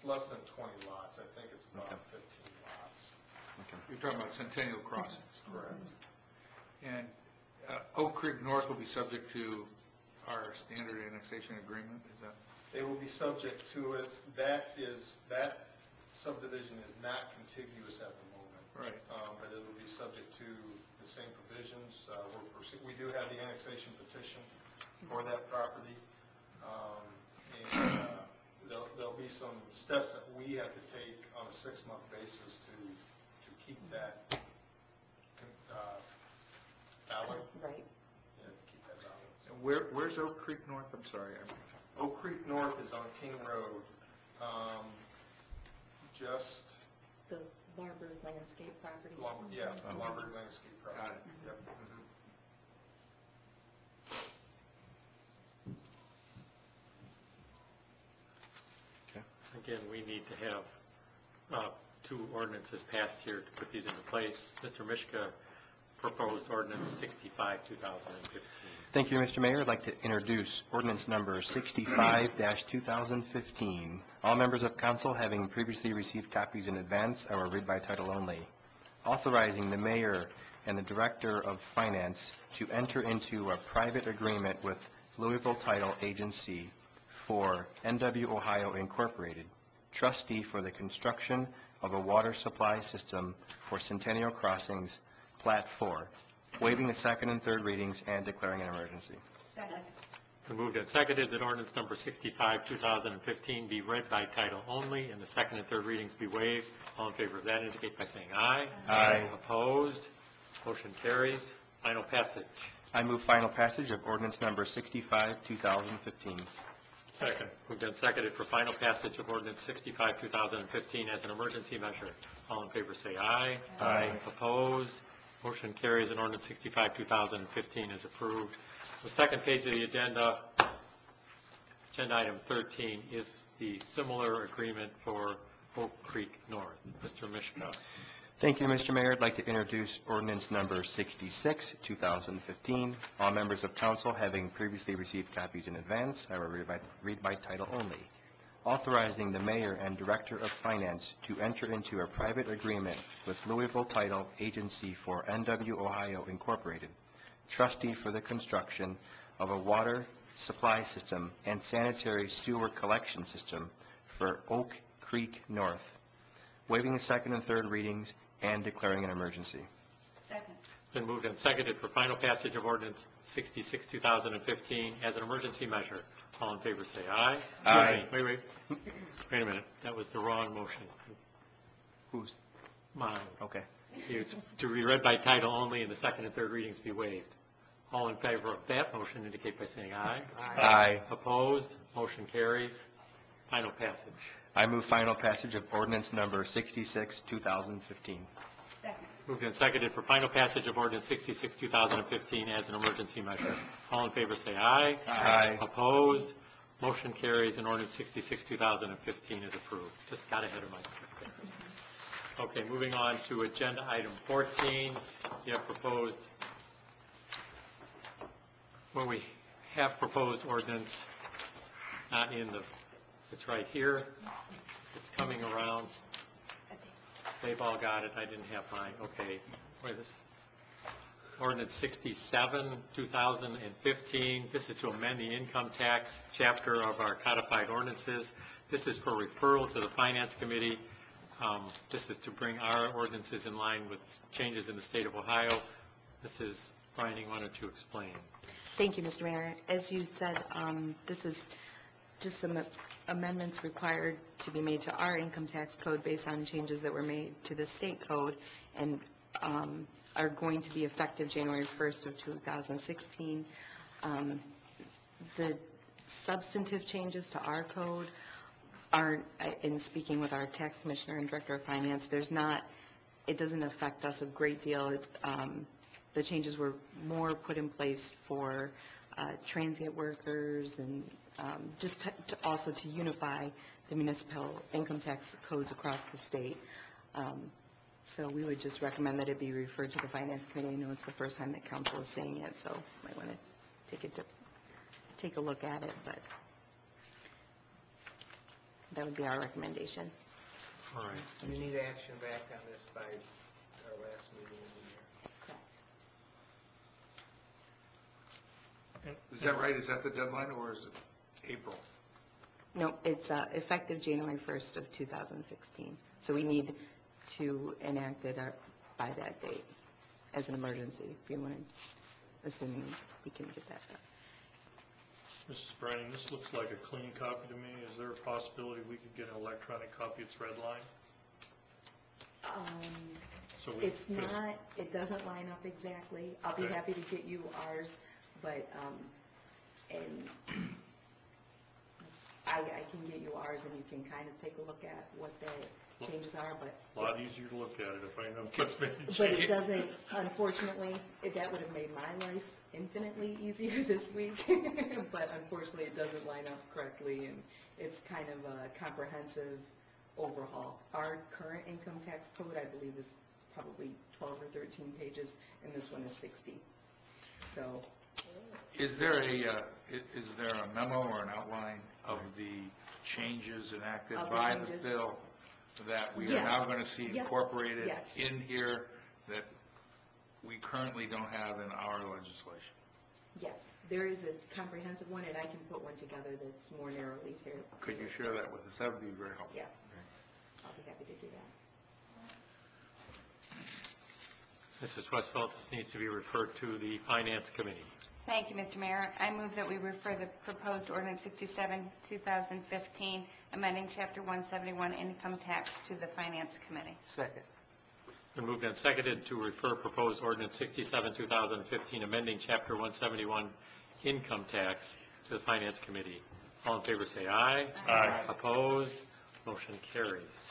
less than twenty lots. I think it's about Okay. fifteen lots. Okay. You're talking about Centennial Crossings. Correct. And uh, Oak Creek North will be subject to our standard annexation agreement, is that? They will be subject to it. That is, that subdivision is not contiguous at the moment. Right. Um, but it will be subject to the same provisions. Uh, we're, proce- we do have the annexation petition for that property. Um, and, uh, there'll, there'll be some steps that we have to take on a six-month basis to, to keep that, con- uh, valid. Right. Yeah, to keep that valid. And where, where's Oak Creek North? I'm sorry. I'm- Oak Creek North is on King Road, um, just, The Larber landscape property. Long- yeah, Lombard Landscape Property. Got it. Yep. mhm. Again, we need to have uh, two ordinances passed here to put these into place. Mister Mishka proposed ordinance sixty-five, two thousand fifteen. Thank you, Mister Mayor. I'd like to introduce ordinance number sixty-five two thousand fifteen. All members of council having previously received copies in advance, I will read by title only. Authorizing the mayor and the director of finance to enter into a private agreement with Louisville Title Agency for N W Ohio Incorporated, trustee for the construction of a water supply system for Centennial Crossings, Plat four, waiving the second and third readings and declaring an emergency. Second. Been moved and seconded that ordinance number sixty-five, two thousand fifteen be read by title only and the second and third readings be waived. All in favor of that indicate by saying aye. Aye. Opposed? Motion carries. Final passage. I move final passage of ordinance number sixty-five two thousand fifteen. Second. Moved and seconded for final passage of ordinance sixty-five, two thousand fifteen as an emergency measure. All in favor say aye. Aye. Opposed? Motion carries and ordinance sixty-five, two thousand fifteen is approved. The second page of the agenda, agenda item thirteen, is the similar agreement for Oak Creek North. Mister Mishka. Thank you, Mister Mayor. I'd like to introduce ordinance number sixty-six, two thousand fifteen. All members of council having previously received copies in advance, I will read by, read by title only. Authorizing the mayor and director of finance to enter into a private agreement with Louisville Title Agency for N W Ohio Incorporated, trustee for the construction of a water supply system and sanitary sewer collection system for Oak Creek North, waiving the second and third readings and declaring an emergency. Second. Been moved and seconded for final passage of ordinance sixty-six, two thousand fifteen as an emergency measure. All in favor say aye. Aye. Excuse me. Wait, wait. Wait a minute. That was the wrong motion. Who's? Mine. Okay. It's to be read by title only and the second and third readings be waived. All in favor of that motion indicate by saying aye. Aye. Opposed? Motion carries. Final passage. I move final passage of ordinance number sixty-six, two thousand fifteen. Second. Moved and seconded for final passage of ordinance sixty-six, two thousand fifteen as an emergency measure. All in favor say aye. Aye. Opposed? Motion carries and ordinance sixty-six, two thousand fifteen is approved. Just got ahead of myself there. Okay, moving on to agenda item fourteen. You have proposed, well, we have proposed ordinance, not in the, it's right here. It's coming around. They've all got it. I didn't have mine. Okay. Wait, this ordinance sixty-seven, two thousand fifteen. This is to amend the income tax chapter of our codified ordinances. This is for referral to the Finance Committee. Um, This is to bring our ordinances in line with changes in the state of Ohio. This is, Brian, you wanted to explain. Thank you, Mister Mayor. As you said, um, this is just some amendments required to be made to our income tax code based on changes that were made to the state code and um, are going to be effective January first of two thousand sixteen. Um, The substantive changes to our code aren't, in speaking with our tax commissioner and director of finance, there's not, it doesn't affect us a great deal. It, um, The changes were more put in place for uh, transient workers and um, just to, to also to unify the municipal income tax codes across the state. Um, So we would just recommend that it be referred to the Finance Committee. I know it's the first time that council is saying it, so might want to take it to, take a look at it, but. That would be our recommendation. All right. And you need action back on this by our last meeting of the year. Correct. Is that right? Is that the deadline, or is it April? No, it's uh, effective January first of two thousand sixteen. So we need to enact it uh, by that date as an emergency, if you want to, assuming we can get that done. Missus Branning, this looks like a clean copy to me. Is there a possibility we could get an electronic copy? It's redlined? Um, So we It's could- not, it doesn't line up exactly. I'll be Okay. happy to get you ours, but, um, and I, I can get you ours and you can kind of take a look at what the changes are, but. A lot easier to look at it if I know what's been But it changed. doesn't, unfortunately, it- that would have made my life infinitely easier this week. But unfortunately, it doesn't line up correctly, and it's kind of a comprehensive overhaul. Our current income tax code, I believe, is probably twelve or thirteen pages, and this one is sixty. So, Is there a, uh, i- is there a memo or an outline of the changes enacted Of the by the changes? bill that we are Yes. now going to see Yep. incorporated Yes. in here that we currently don't have in our legislation? yes, there is a comprehensive one, and I can put one together that's more narrowly tailored. Could you share that with us? That would be very helpful. Yeah, I'll be happy to do that. Missus Westfeld, this needs to be referred to the Finance Committee. Thank you, Mister Mayor. I move that we refer the proposed ordinance sixty-seven, two thousand fifteen, amending Chapter one seventy-one income tax to the Finance Committee. Second. Been moved and seconded to refer proposed ordinance sixty-seven, two thousand fifteen, amending Chapter one seventy-one income tax to the Finance Committee. All in favor say aye. Aye. Opposed? Motion carries.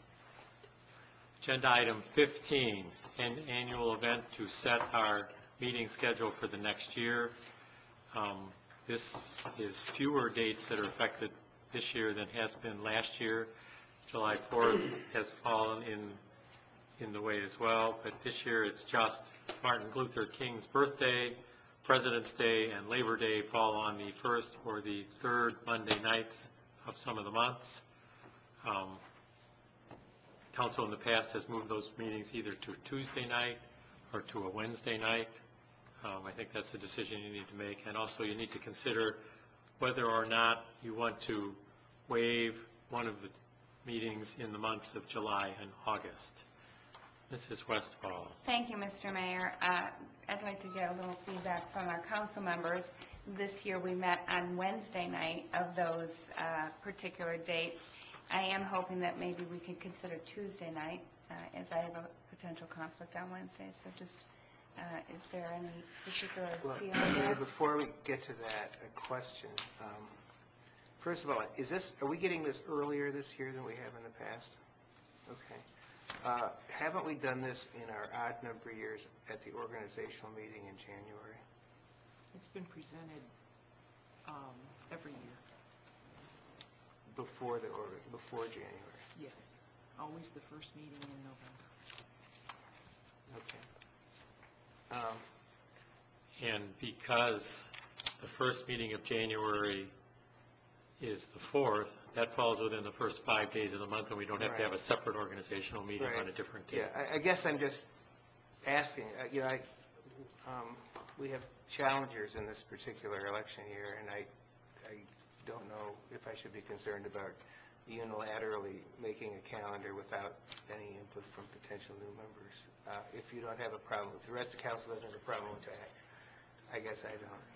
Agenda item fifteen, an annual event to set our meeting schedule for the next year. Um, This is fewer dates that are affected this year than has been last year. July fourth has fallen in, in the way as well, but this year it's just Martin Luther King's birthday, President's Day, and Labor Day fall on the first or the third Monday nights of some of the months. Um, Council in the past has moved those meetings either to a Tuesday night or to a Wednesday night. Um, I think that's a decision you need to make. And also you need to consider whether or not you want to waive one of the meetings in the months of July and August. Missus Westfall. Thank you, Mister Mayor. Uh, I'd like to get a little feedback from our council members. This year, we met on Wednesday night of those uh, particular dates. I am hoping that maybe we could consider Tuesday night, uh, as I have a potential conflict on Wednesday. So just, uh, is there any particular Well, feeling Mayor, there? before we get to that, a question. Um, First of all, is this, are we getting this earlier this year than we have in the past? Okay. Uh, Haven't we done this in our odd number years at the organizational meeting in January? It's been presented um, every year. Before the, or before January? Yes, always the first meeting in November. Okay. Um, And because the first meeting of January is the fourth, that falls within the first five days of the month, and we don't have to have a separate organizational meeting on a Right. different day. Yeah, I, I guess I'm just asking, uh, you know, I, um, we have challengers in this particular election year, and I, I don't know if I should be concerned about unilaterally making a calendar without any input from potential new members. Uh, if you don't have a problem, if the rest of the council doesn't have a problem with that, I guess I don't.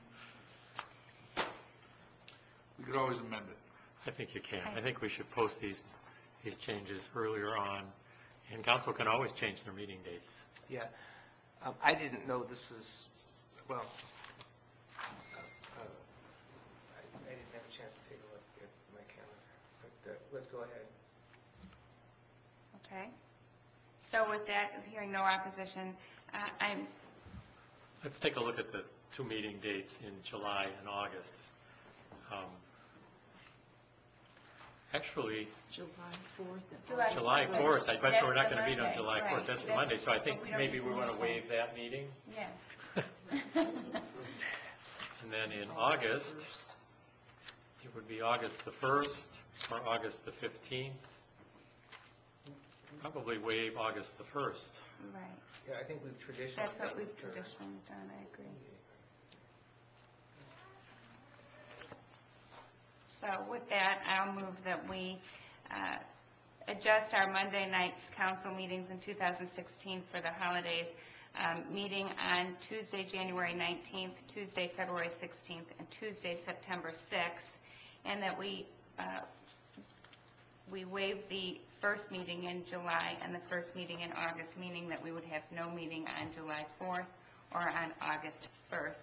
We could always amend it. I think you can. I think we should post these, these changes earlier on, and council can always change their meeting dates. Yeah. Um, I didn't know this was, well, uh, uh, I I didn't have a chance to take a look at my calendar, but uh, let's go ahead. Okay. So with that, hearing no opposition, uh, I'm, Let's take a look at the two meeting dates in July and August. Um, Actually, July fourth. July July fourth, I bet you we're not That's the going to meet on Monday, July fourth, right. that's the That's- Monday, so I think but we don't maybe need we to want to make waive that meeting. yes. And then in August, it would be August the first, or August the fifteenth. Probably waive August the first. Right. Yeah, I think we've traditionally. That's what done we've it for- traditionally done, I agree. So with that, I'll move that we uh, adjust our Monday night's council meetings in two thousand sixteen for the holidays, um, meeting on Tuesday, January nineteenth, Tuesday, February sixteenth, and Tuesday, September sixth, and that we uh, we waive the first meeting in July and the first meeting in August, meaning that we would have no meeting on July fourth or on August first.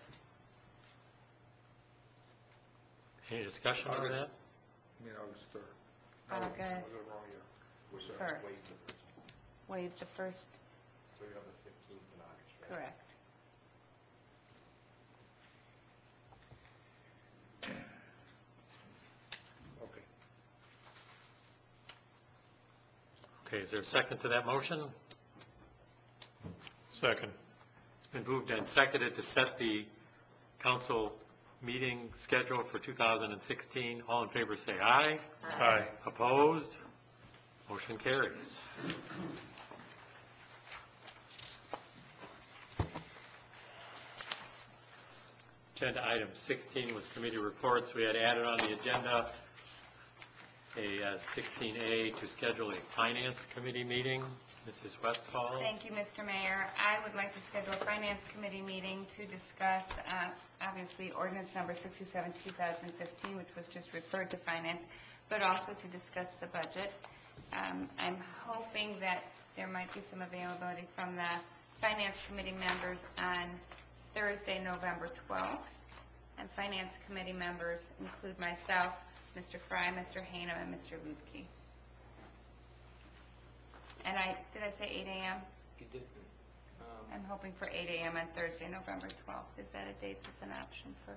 Any discussion on August. that? You know, August third. August We're sorry, first. wait the first. Waive the first, So you have the fifteenth in August, right? correct. Okay. Okay, is there a second to that motion? Second. It's been moved and seconded to set the council meeting schedule for two thousand sixteen. All in favor say aye. Aye. Opposed? Motion carries. Agenda item sixteen was committee reports. We had added on the agenda a uh, sixteen A to schedule a finance committee meeting. Missus Westfall? Thank you, Mister Mayor. I would like to schedule a finance committee meeting to discuss, uh, obviously, ordinance number sixty-seven, two thousand fifteen, which was just referred to finance, but also to discuss the budget. Um, I'm hoping that there might be some availability from the finance committee members on Thursday, November twelfth. And finance committee members include myself, Mister Fry, Mister Hanum, and Mister Lutke. And I, did I say eight a.m.? You didn't. Um, I'm hoping for eight a.m. on Thursday, November twelfth. Is that a date that's an option for?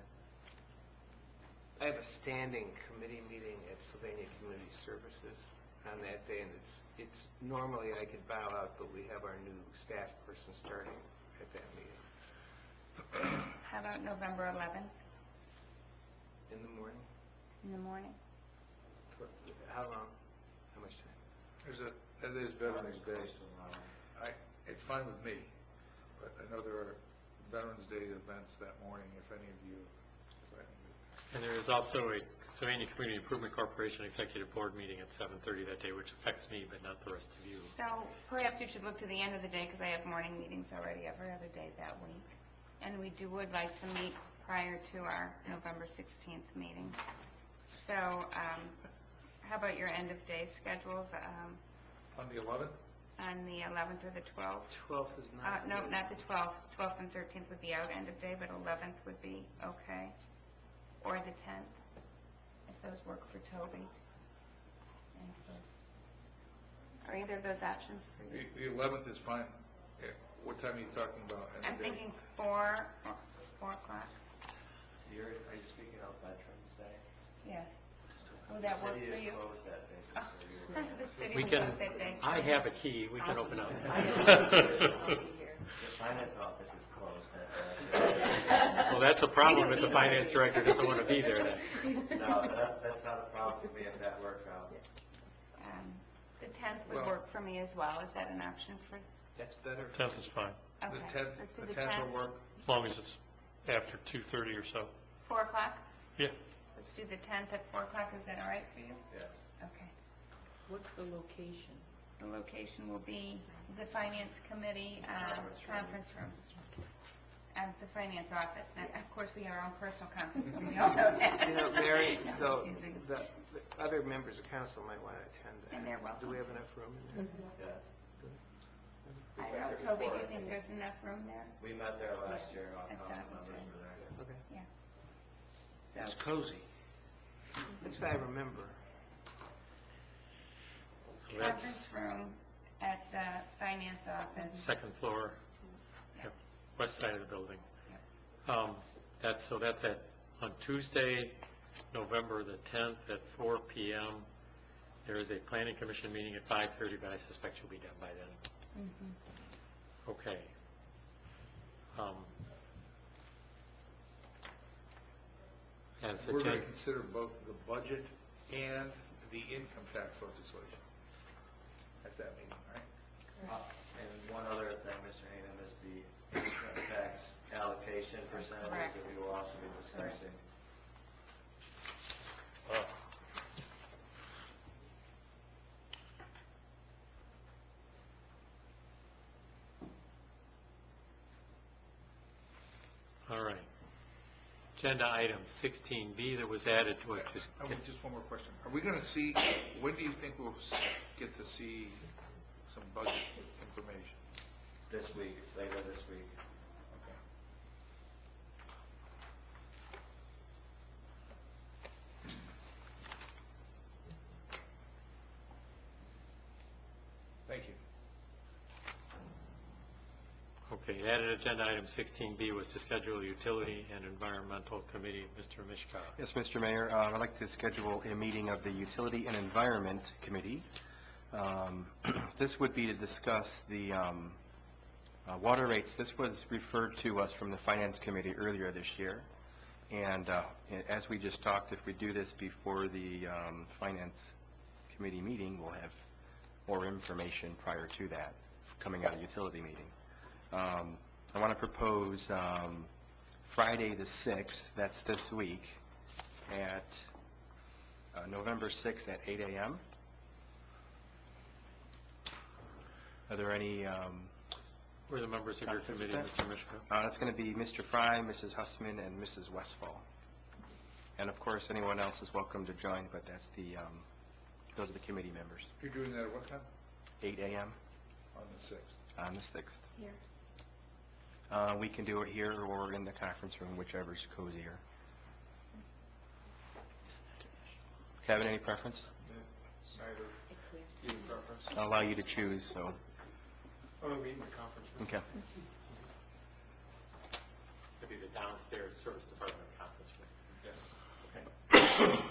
I have a standing committee meeting at Sylvania Community Services on that day, and it's, it's normally I could bow out, but we have our new staff person starting at that meeting. How about November eleventh In the morning? in the morning? For- How long? How much time? There's a, it is Veterans Day. I, it's fine with me, but I know there are Veterans Day events that morning, if any of you. And there is also a Sylvania Community Improvement Corporation Executive Board meeting at seven thirty that day, which affects me, but not the rest of you. So perhaps you should look to the end of the day, because I have morning meetings already every other day that week. And we do would like to meet prior to our November sixteenth meeting. So um, how about your end of day schedules um, On the eleventh? on the eleventh or the twelfth? twelfth is Uh, not. no, good. not the twelfth. twelfth and thirteenth would be out end of day, but eleventh would be okay. Or the tenth, if those work for Toby. And for- Are either of those options for The you? the eleventh is fine. Yeah. What time are you talking about? End of I'm day? thinking four, or four o'clock. You're, are you speaking of Veterans Day? Yes. Will that work The for city you? is closed that day, Oh, just so you're aware. The city We was can, closed that day. I have a key, we can open up. The finance office is closed that day. Well, that's a problem if the finance director doesn't want to be there then. No, that, that's not a problem for me if that works out. Um, The tenth would Well- work for me as well. Is that an option for, That's better. tenth is fine, The okay. tenth, Let's do the the tenth tenth. will work. as long as it's after two thirty or so. Four o'clock? Yeah. Let's do the tenth at four o'clock. Is that all right for you? Yes. Okay. What's the location? The location will be the Finance Committee um, conference room. Um, The finance office. Now, of course, we have our own personal conference room. We all know that. You know, Mary, No, though, confusing. the, the other members of council might want to attend that. And they're Do we have welcome enough room in there? Yes. I don't know, Toby, do you think there's enough room there? We met there last year, all I council thought members so. were there. Okay. Yeah. It's cozy. That's what I remember. So that's Conference room at the finance office. second floor, yep, west side of the building. Um, That's, so that's at, on Tuesday, November the tenth at four p.m. There is a planning commission meeting at five thirty, but I suspect you'll be done by then. Mhm. Okay. Um, As We're going agenda, to consider both the budget and the income tax legislation at that meeting, right? Uh, And one other thing, Mister Hayden, is the income tax allocation percentages Correct. that we will also be discussing. All right. Agenda item sixteen B that was added was just, I mean, just one more question. Are we going to see, when do you think we'll s- get to see some budget information? This week, later this week. Okay. Thank you. okay, added agenda item sixteen B was to schedule the Utility and Environmental Committee. Mister Mishka. Yes, Mister Mayor, uh, I'd like to schedule a meeting of the Utility and Environment Committee. Um, This would be to discuss the um, uh, water rates. This was referred to us from the Finance Committee earlier this year. And uh, as we just talked, if we do this before the um, Finance Committee meeting, we'll have more information prior to that, coming out of utility meeting. Um, I want to propose um, Friday the sixth, that's this week, at uh, November sixth at eight A M Are there any, um, Who are the members of your conflicts with committee, that? Mister Mishka? Uh, That's going to be Mister Fry, Missus Hussman, and Missus Westfall. And of course, anyone else is welcome to join, but that's the, um, those are the committee members. You're doing that at what time? eight A M On the sixth. on the sixth. Here. Uh, We can do it here or in the conference room, whichever's cozier. Kevin, any preference? Neither. Either preference. I'll allow you to choose, so, Oh, we in the conference room. okay. It'd be the downstairs service department conference room. Yes. Okay.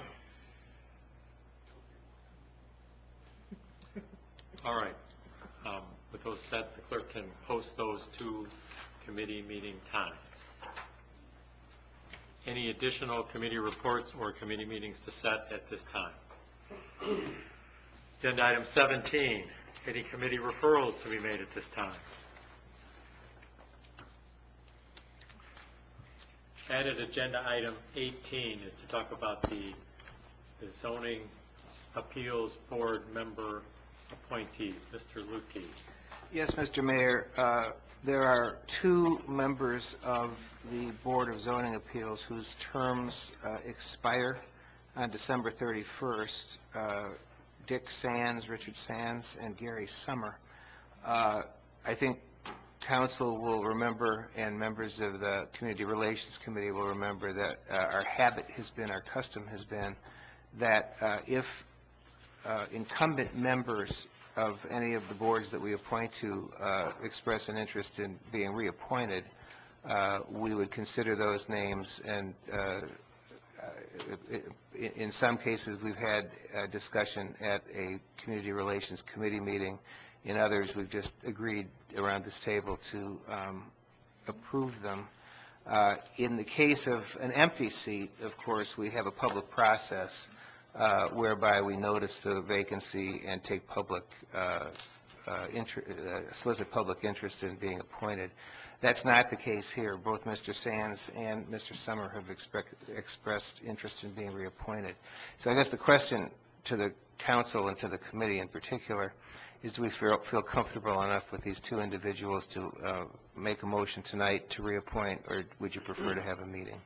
All right. Um, With those set, the clerk can post those two committee meeting times. Any additional committee reports or committee meetings to set at this time? Agenda item seventeen, any committee referrals to be made at this time? Added agenda item eighteen is to talk about the the zoning appeals board member appointees. Mister Lukey. Yes, Mister Mayor, uh, there are two members of the Board of Zoning Appeals whose terms uh, expire on December thirty-first, uh, Dick Sands, Richard Sands, and Gary Summer. Uh, I think council will remember, and members of the Community Relations Committee will remember, that uh, our habit has been, our custom has been, that uh, if uh, incumbent members of any of the boards that we appoint to uh, express an interest in being reappointed, uh, we would consider those names, and uh, in in some cases, we've had a discussion at a Community Relations Committee meeting. In others, we've just agreed around this table to um, approve them. Uh, In the case of an empty seat, of course, we have a public process uh, whereby we notice the vacancy and take public, uh, uh, inter- uh, solicit public interest in being appointed. That's not the case here. Both Mister Sands and Mister Summer have expect- expressed interest in being reappointed. So I guess the question to the council and to the committee in particular is, do we feel, feel comfortable enough with these two individuals to uh, make a motion tonight to reappoint, or would you prefer to have a meeting?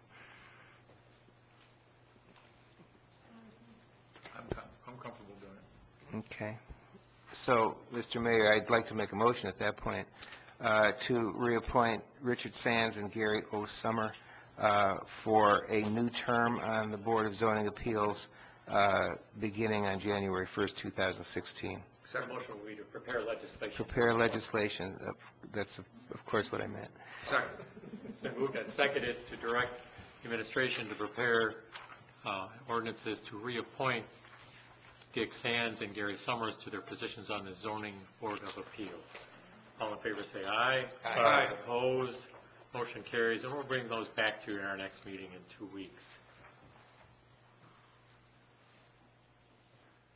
I'm com- I'm comfortable doing it. Okay. So, Mister Mayor, I'd like to make a motion at that point uh, to reappoint Richard Sands and Gary O. Summer uh, for a new term on the Board of Zoning Appeals uh, beginning on January first, two thousand sixteen. Second motion will be to prepare legislation. Prepare legislation, uh, that's of of course what I meant. Second. It's been moved and seconded to direct administration to prepare uh, ordinances to reappoint Dick Sands and Gary Summers to their positions on the Zoning Board of Appeals. All in favor say aye. Aye. Opposed? Motion carries, and we'll bring those back to you in our next meeting in two weeks.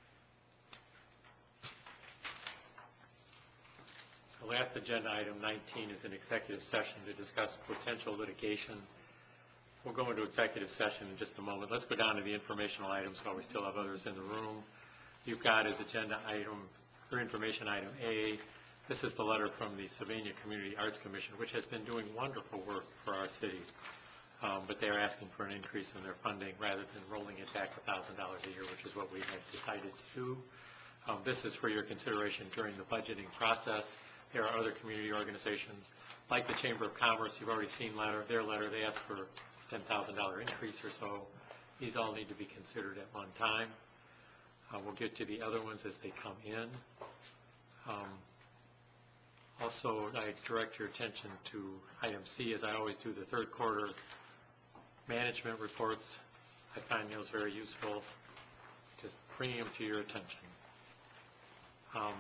last agenda item, nineteen, is an executive session to discuss potential litigation. We'll go into executive session in just a moment. Let's go down to the informational items while we still have others in the room. You've got as agenda item, or information item A, this is the letter from the Sylvania Community Arts Commission, which has been doing wonderful work for our city. Um, but they're asking for an increase in their funding rather than rolling it back one thousand dollars a year, which is what we had decided to do. Um, this is for your consideration during the budgeting process. There are other community organizations, like the Chamber of Commerce. You've already seen letter, their letter. They asked for ten thousand dollars increase or so. These all need to be considered at one time. Uh, we'll get to the other ones as they come in. Um, also, I direct your attention to item C, as I always do, the third quarter management reports. I find those very useful. Just bringing them to your attention. Um,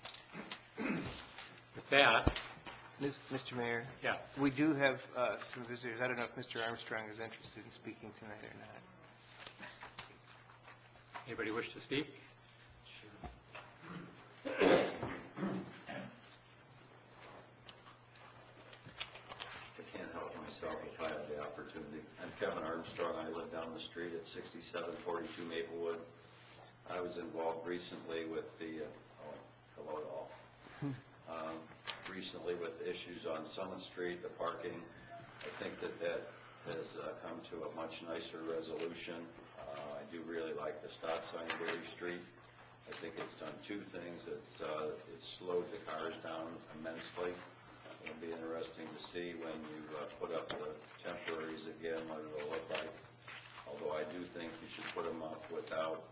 with that, Miz- Mister Mayor? Yes. We do have uh, some visitors. I don't know if Mister Armstrong is interested in speaking tonight or not. anybody wish to speak? I can't help myself if I have the opportunity. I'm Kevin Armstrong. I live down the street at sixty-seven forty-two Maplewood. I was involved recently with the, uh, oh, hello to all. Um, recently with issues on Summit Street, the parking. I think that that has uh, come to a much nicer resolution. Uh, I do really like the stop sign at Berry Street. I think it's done two things. It's, uh, it's slowed the cars down immensely. It'll be interesting to see when you uh, put up the temporaries again, what it'll look like. Although I do think you should put them up without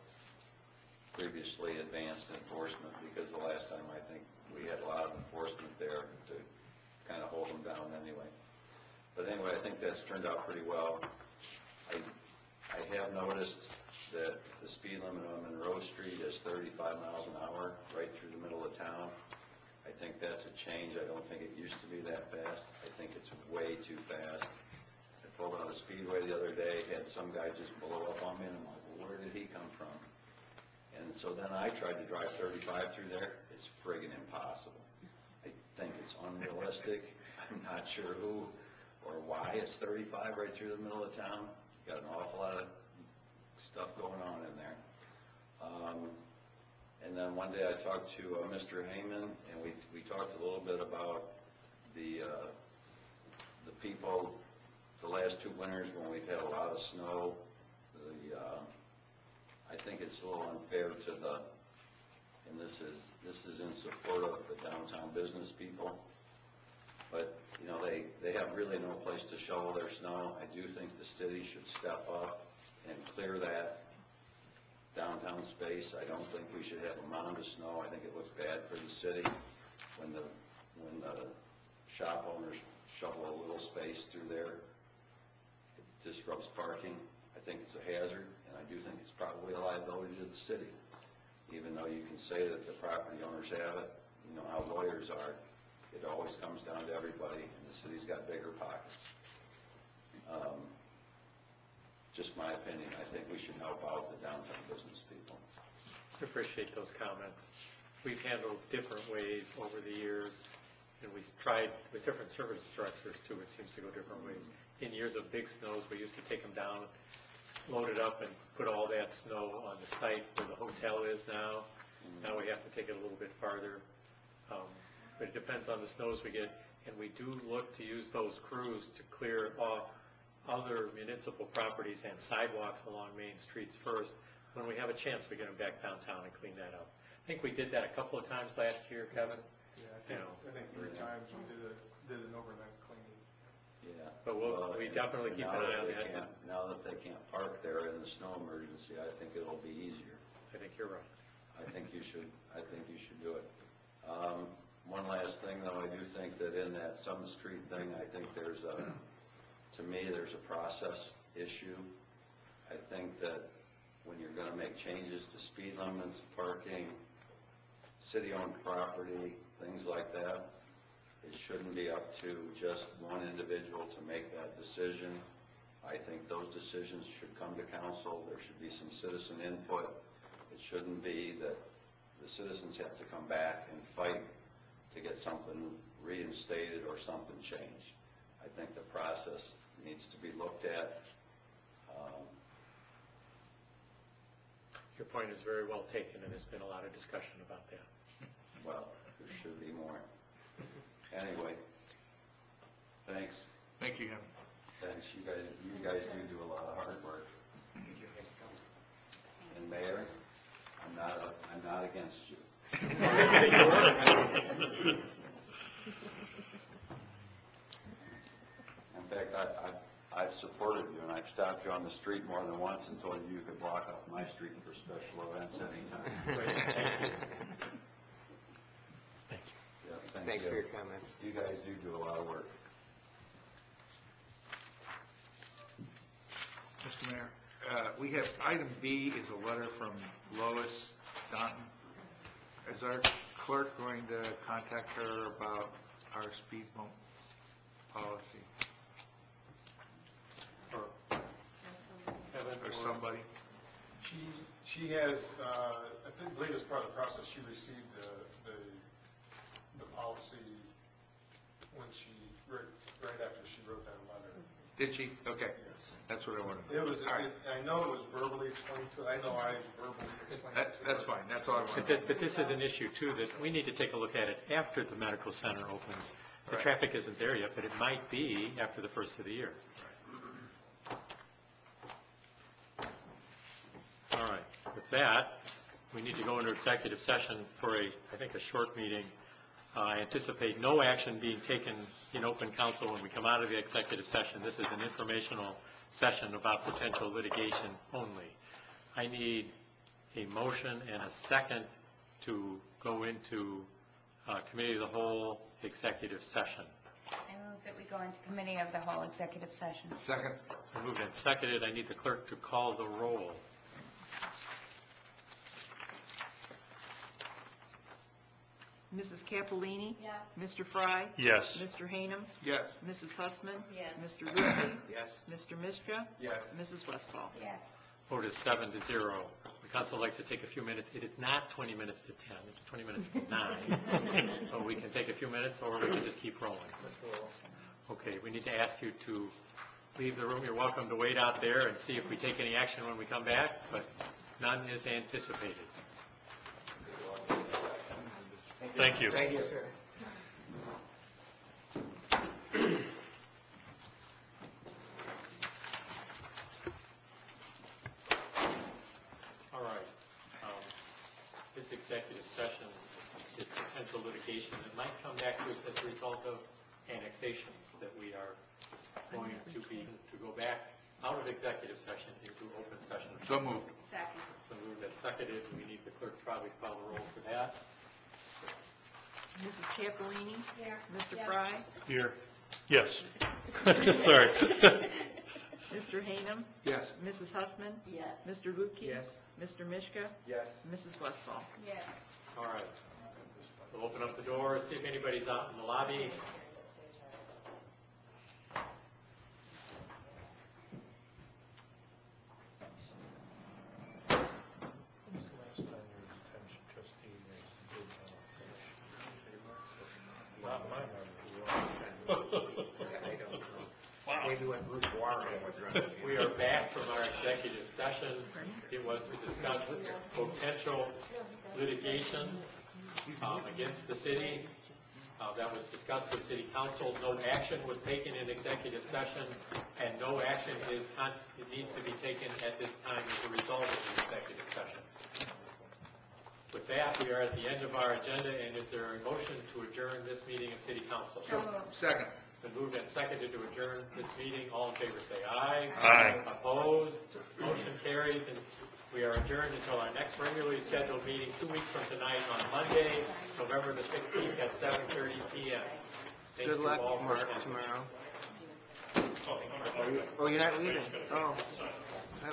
previously advanced enforcement, because the last time I think we had a lot of enforcement there to kind of hold them down anyway. But anyway, I think that's turned out pretty well. I, I have noticed that the speed limit on Monroe Street is thirty-five miles an hour right through the middle of town. I think that's a change. I don't think it used to be that fast. I think it's way too fast. I pulled out a speedway the other day, had some guy just blow up on me, and I'm like, well, where did he come from? And so then I tried to drive thirty-five through there. It's friggin' impossible. I think it's unrealistic. I'm not sure who or why it's thirty-five right through the middle of town. Got an awful lot of stuff going on in there. Um, and then one day I talked to uh, Mister Heyman, and we we talked a little bit about the uh, the people the last two winters when we've had a lot of snow. The uh, I think it's a little unfair to the, and this is this is in support of the downtown business people, but you know they they have really no place to shovel their snow. I do think the city should step up and clear that downtown space. I don't think we should have a mound of snow. I think it looks bad for the city when the when the shop owners shovel a little space through there. It disrupts parking. I think it's a hazard, and I do think it's probably a liability to the city. Even though you can say that the property owners have it, you know how lawyers are, it always comes down to everybody, and the city's got bigger pockets. Um, just my opinion. I think we should help out the downtown business people. I appreciate those comments. We've handled different ways over the years, and we've tried with different service structures too. It seems to go different ways. In years of big snows, we used to take them down, load it up, and put all that snow on the site where the hotel is now. Now we have to take it a little bit farther. Um, but it depends on the snows we get, and we do look to use those crews to clear off other municipal properties and sidewalks along main streets first. When we have a chance, we get them back downtown and clean that up. I think we did that a couple of times last year, Kevin. Yeah, I think, You know. I think three times we did a, did an overnight cleaning. Yeah. But we'll, Well, we and- definitely and keep now an eye on they that. can't- Now that they can't park there in the snow emergency, I think it'll be easier. I think you're right. I think you should, I think you should do it. Um, one last thing though, I do think that in that Summit Street thing, I think there's a, to me, there's a process issue. I think that when you're gonna make changes to speed limits, parking, city-owned property, things like that, it shouldn't be up to just one individual to make that decision. I think those decisions should come to council. There should be some citizen input. It shouldn't be that the citizens have to come back and fight to get something reinstated or something changed. I think the process needs to be looked at. Um, Your point is very well taken, and there's been a lot of discussion about that. Well, there should be more. Anyway, thanks. Thank you, Kevin. Thanks, you guys, you guys do do a lot of hard work. And Mayor, I'm not, a- I'm not against you. In fact, I, I've, I've supported you, and I've stopped you on the street more than once and told you you could block off my street for special events anytime. Thank you. Yeah, thank Thanks you. for your comments. You guys do do a lot of work. Mister Mayor, uh, we have, item B is a letter from Lois Danton. Is our clerk going to contact her about our speed bump policy? Or Kevin, Or somebody? She, she has, uh, I think, believe as part of the process, she received the, the, the policy when she, right, right after she wrote that letter. Did she? Okay, Yes. that's what I wanted. It was, All right. it- I know it was verbally explained to, I know I verbally explained That, it to that's her. fine, that's all I But wanted. thi- but this is an issue too, that we need to take a look at it after the medical center opens. The Right. traffic isn't there yet, but it might be after the first of the year. All right, with that, we need to go into executive session for a, I think, a short meeting. Uh, I anticipate no action being taken in open council when we come out of the executive session. This is an informational session about potential litigation only. I need a motion and a second to go into uh, committee of the whole executive session. I move that we go into committee of the whole executive session. Second? Moved and seconded. I need the clerk to call the roll. Missus Capellini? Yeah. Mister Fry? Yes. Mister Hanem? Yes. Missus Hussman? Yes. Mister Lutfi? Yes. Mister Mishka? Yes. Missus Westfall? Yes. Vote is seven to zero. The council would like to take a few minutes. It is not twenty minutes to ten, it's twenty minutes to nine. So we can take a few minutes, or we can just keep rolling. Okay, we need to ask you to leave the room. You're welcome to wait out there and see if we take any action when we come back, but none is anticipated. Thank you. Thank you, sir. All right. Um, This executive session is potential litigation that might come back to us as a result of annexations that we are going to be, to go back out of executive session into open session. So moved. Second. So moved and seconded. We need the clerk to probably call the roll for that. Missus Capellini? Here. Mister Yes. Fry? Here. Yes. Sorry. Mister Hanem? Yes. Missus Hussman? Yes. Mister Lutfi? Yes. Mister Mishka? Yes. Missus Westfall? Yes. All right. We'll open up the doors, see if anybody's out in the lobby. When's the last time your detention trustee stayed on session? Not my memory. Maybe when Bruce Warren was running. We are back from our executive session. It was to discuss potential litigation um, against the city. Uh, That was discussed with city council. No action was taken in executive session, and no action is, on- it needs to be taken at this time as a result of the executive session. With that, we are at the end of our agenda, and is there a motion to adjourn this meeting of city council? So moved. Second. Been moved and seconded to adjourn this meeting. All in favor say aye. Aye. Opposed? Motion carries, and we are adjourned until our next regularly scheduled meeting two weeks from tonight on Monday, November the sixteenth at seven thirty p m Thank Good you luck, all for Mark, attending. tomorrow. Oh, you're not leaving? Oh.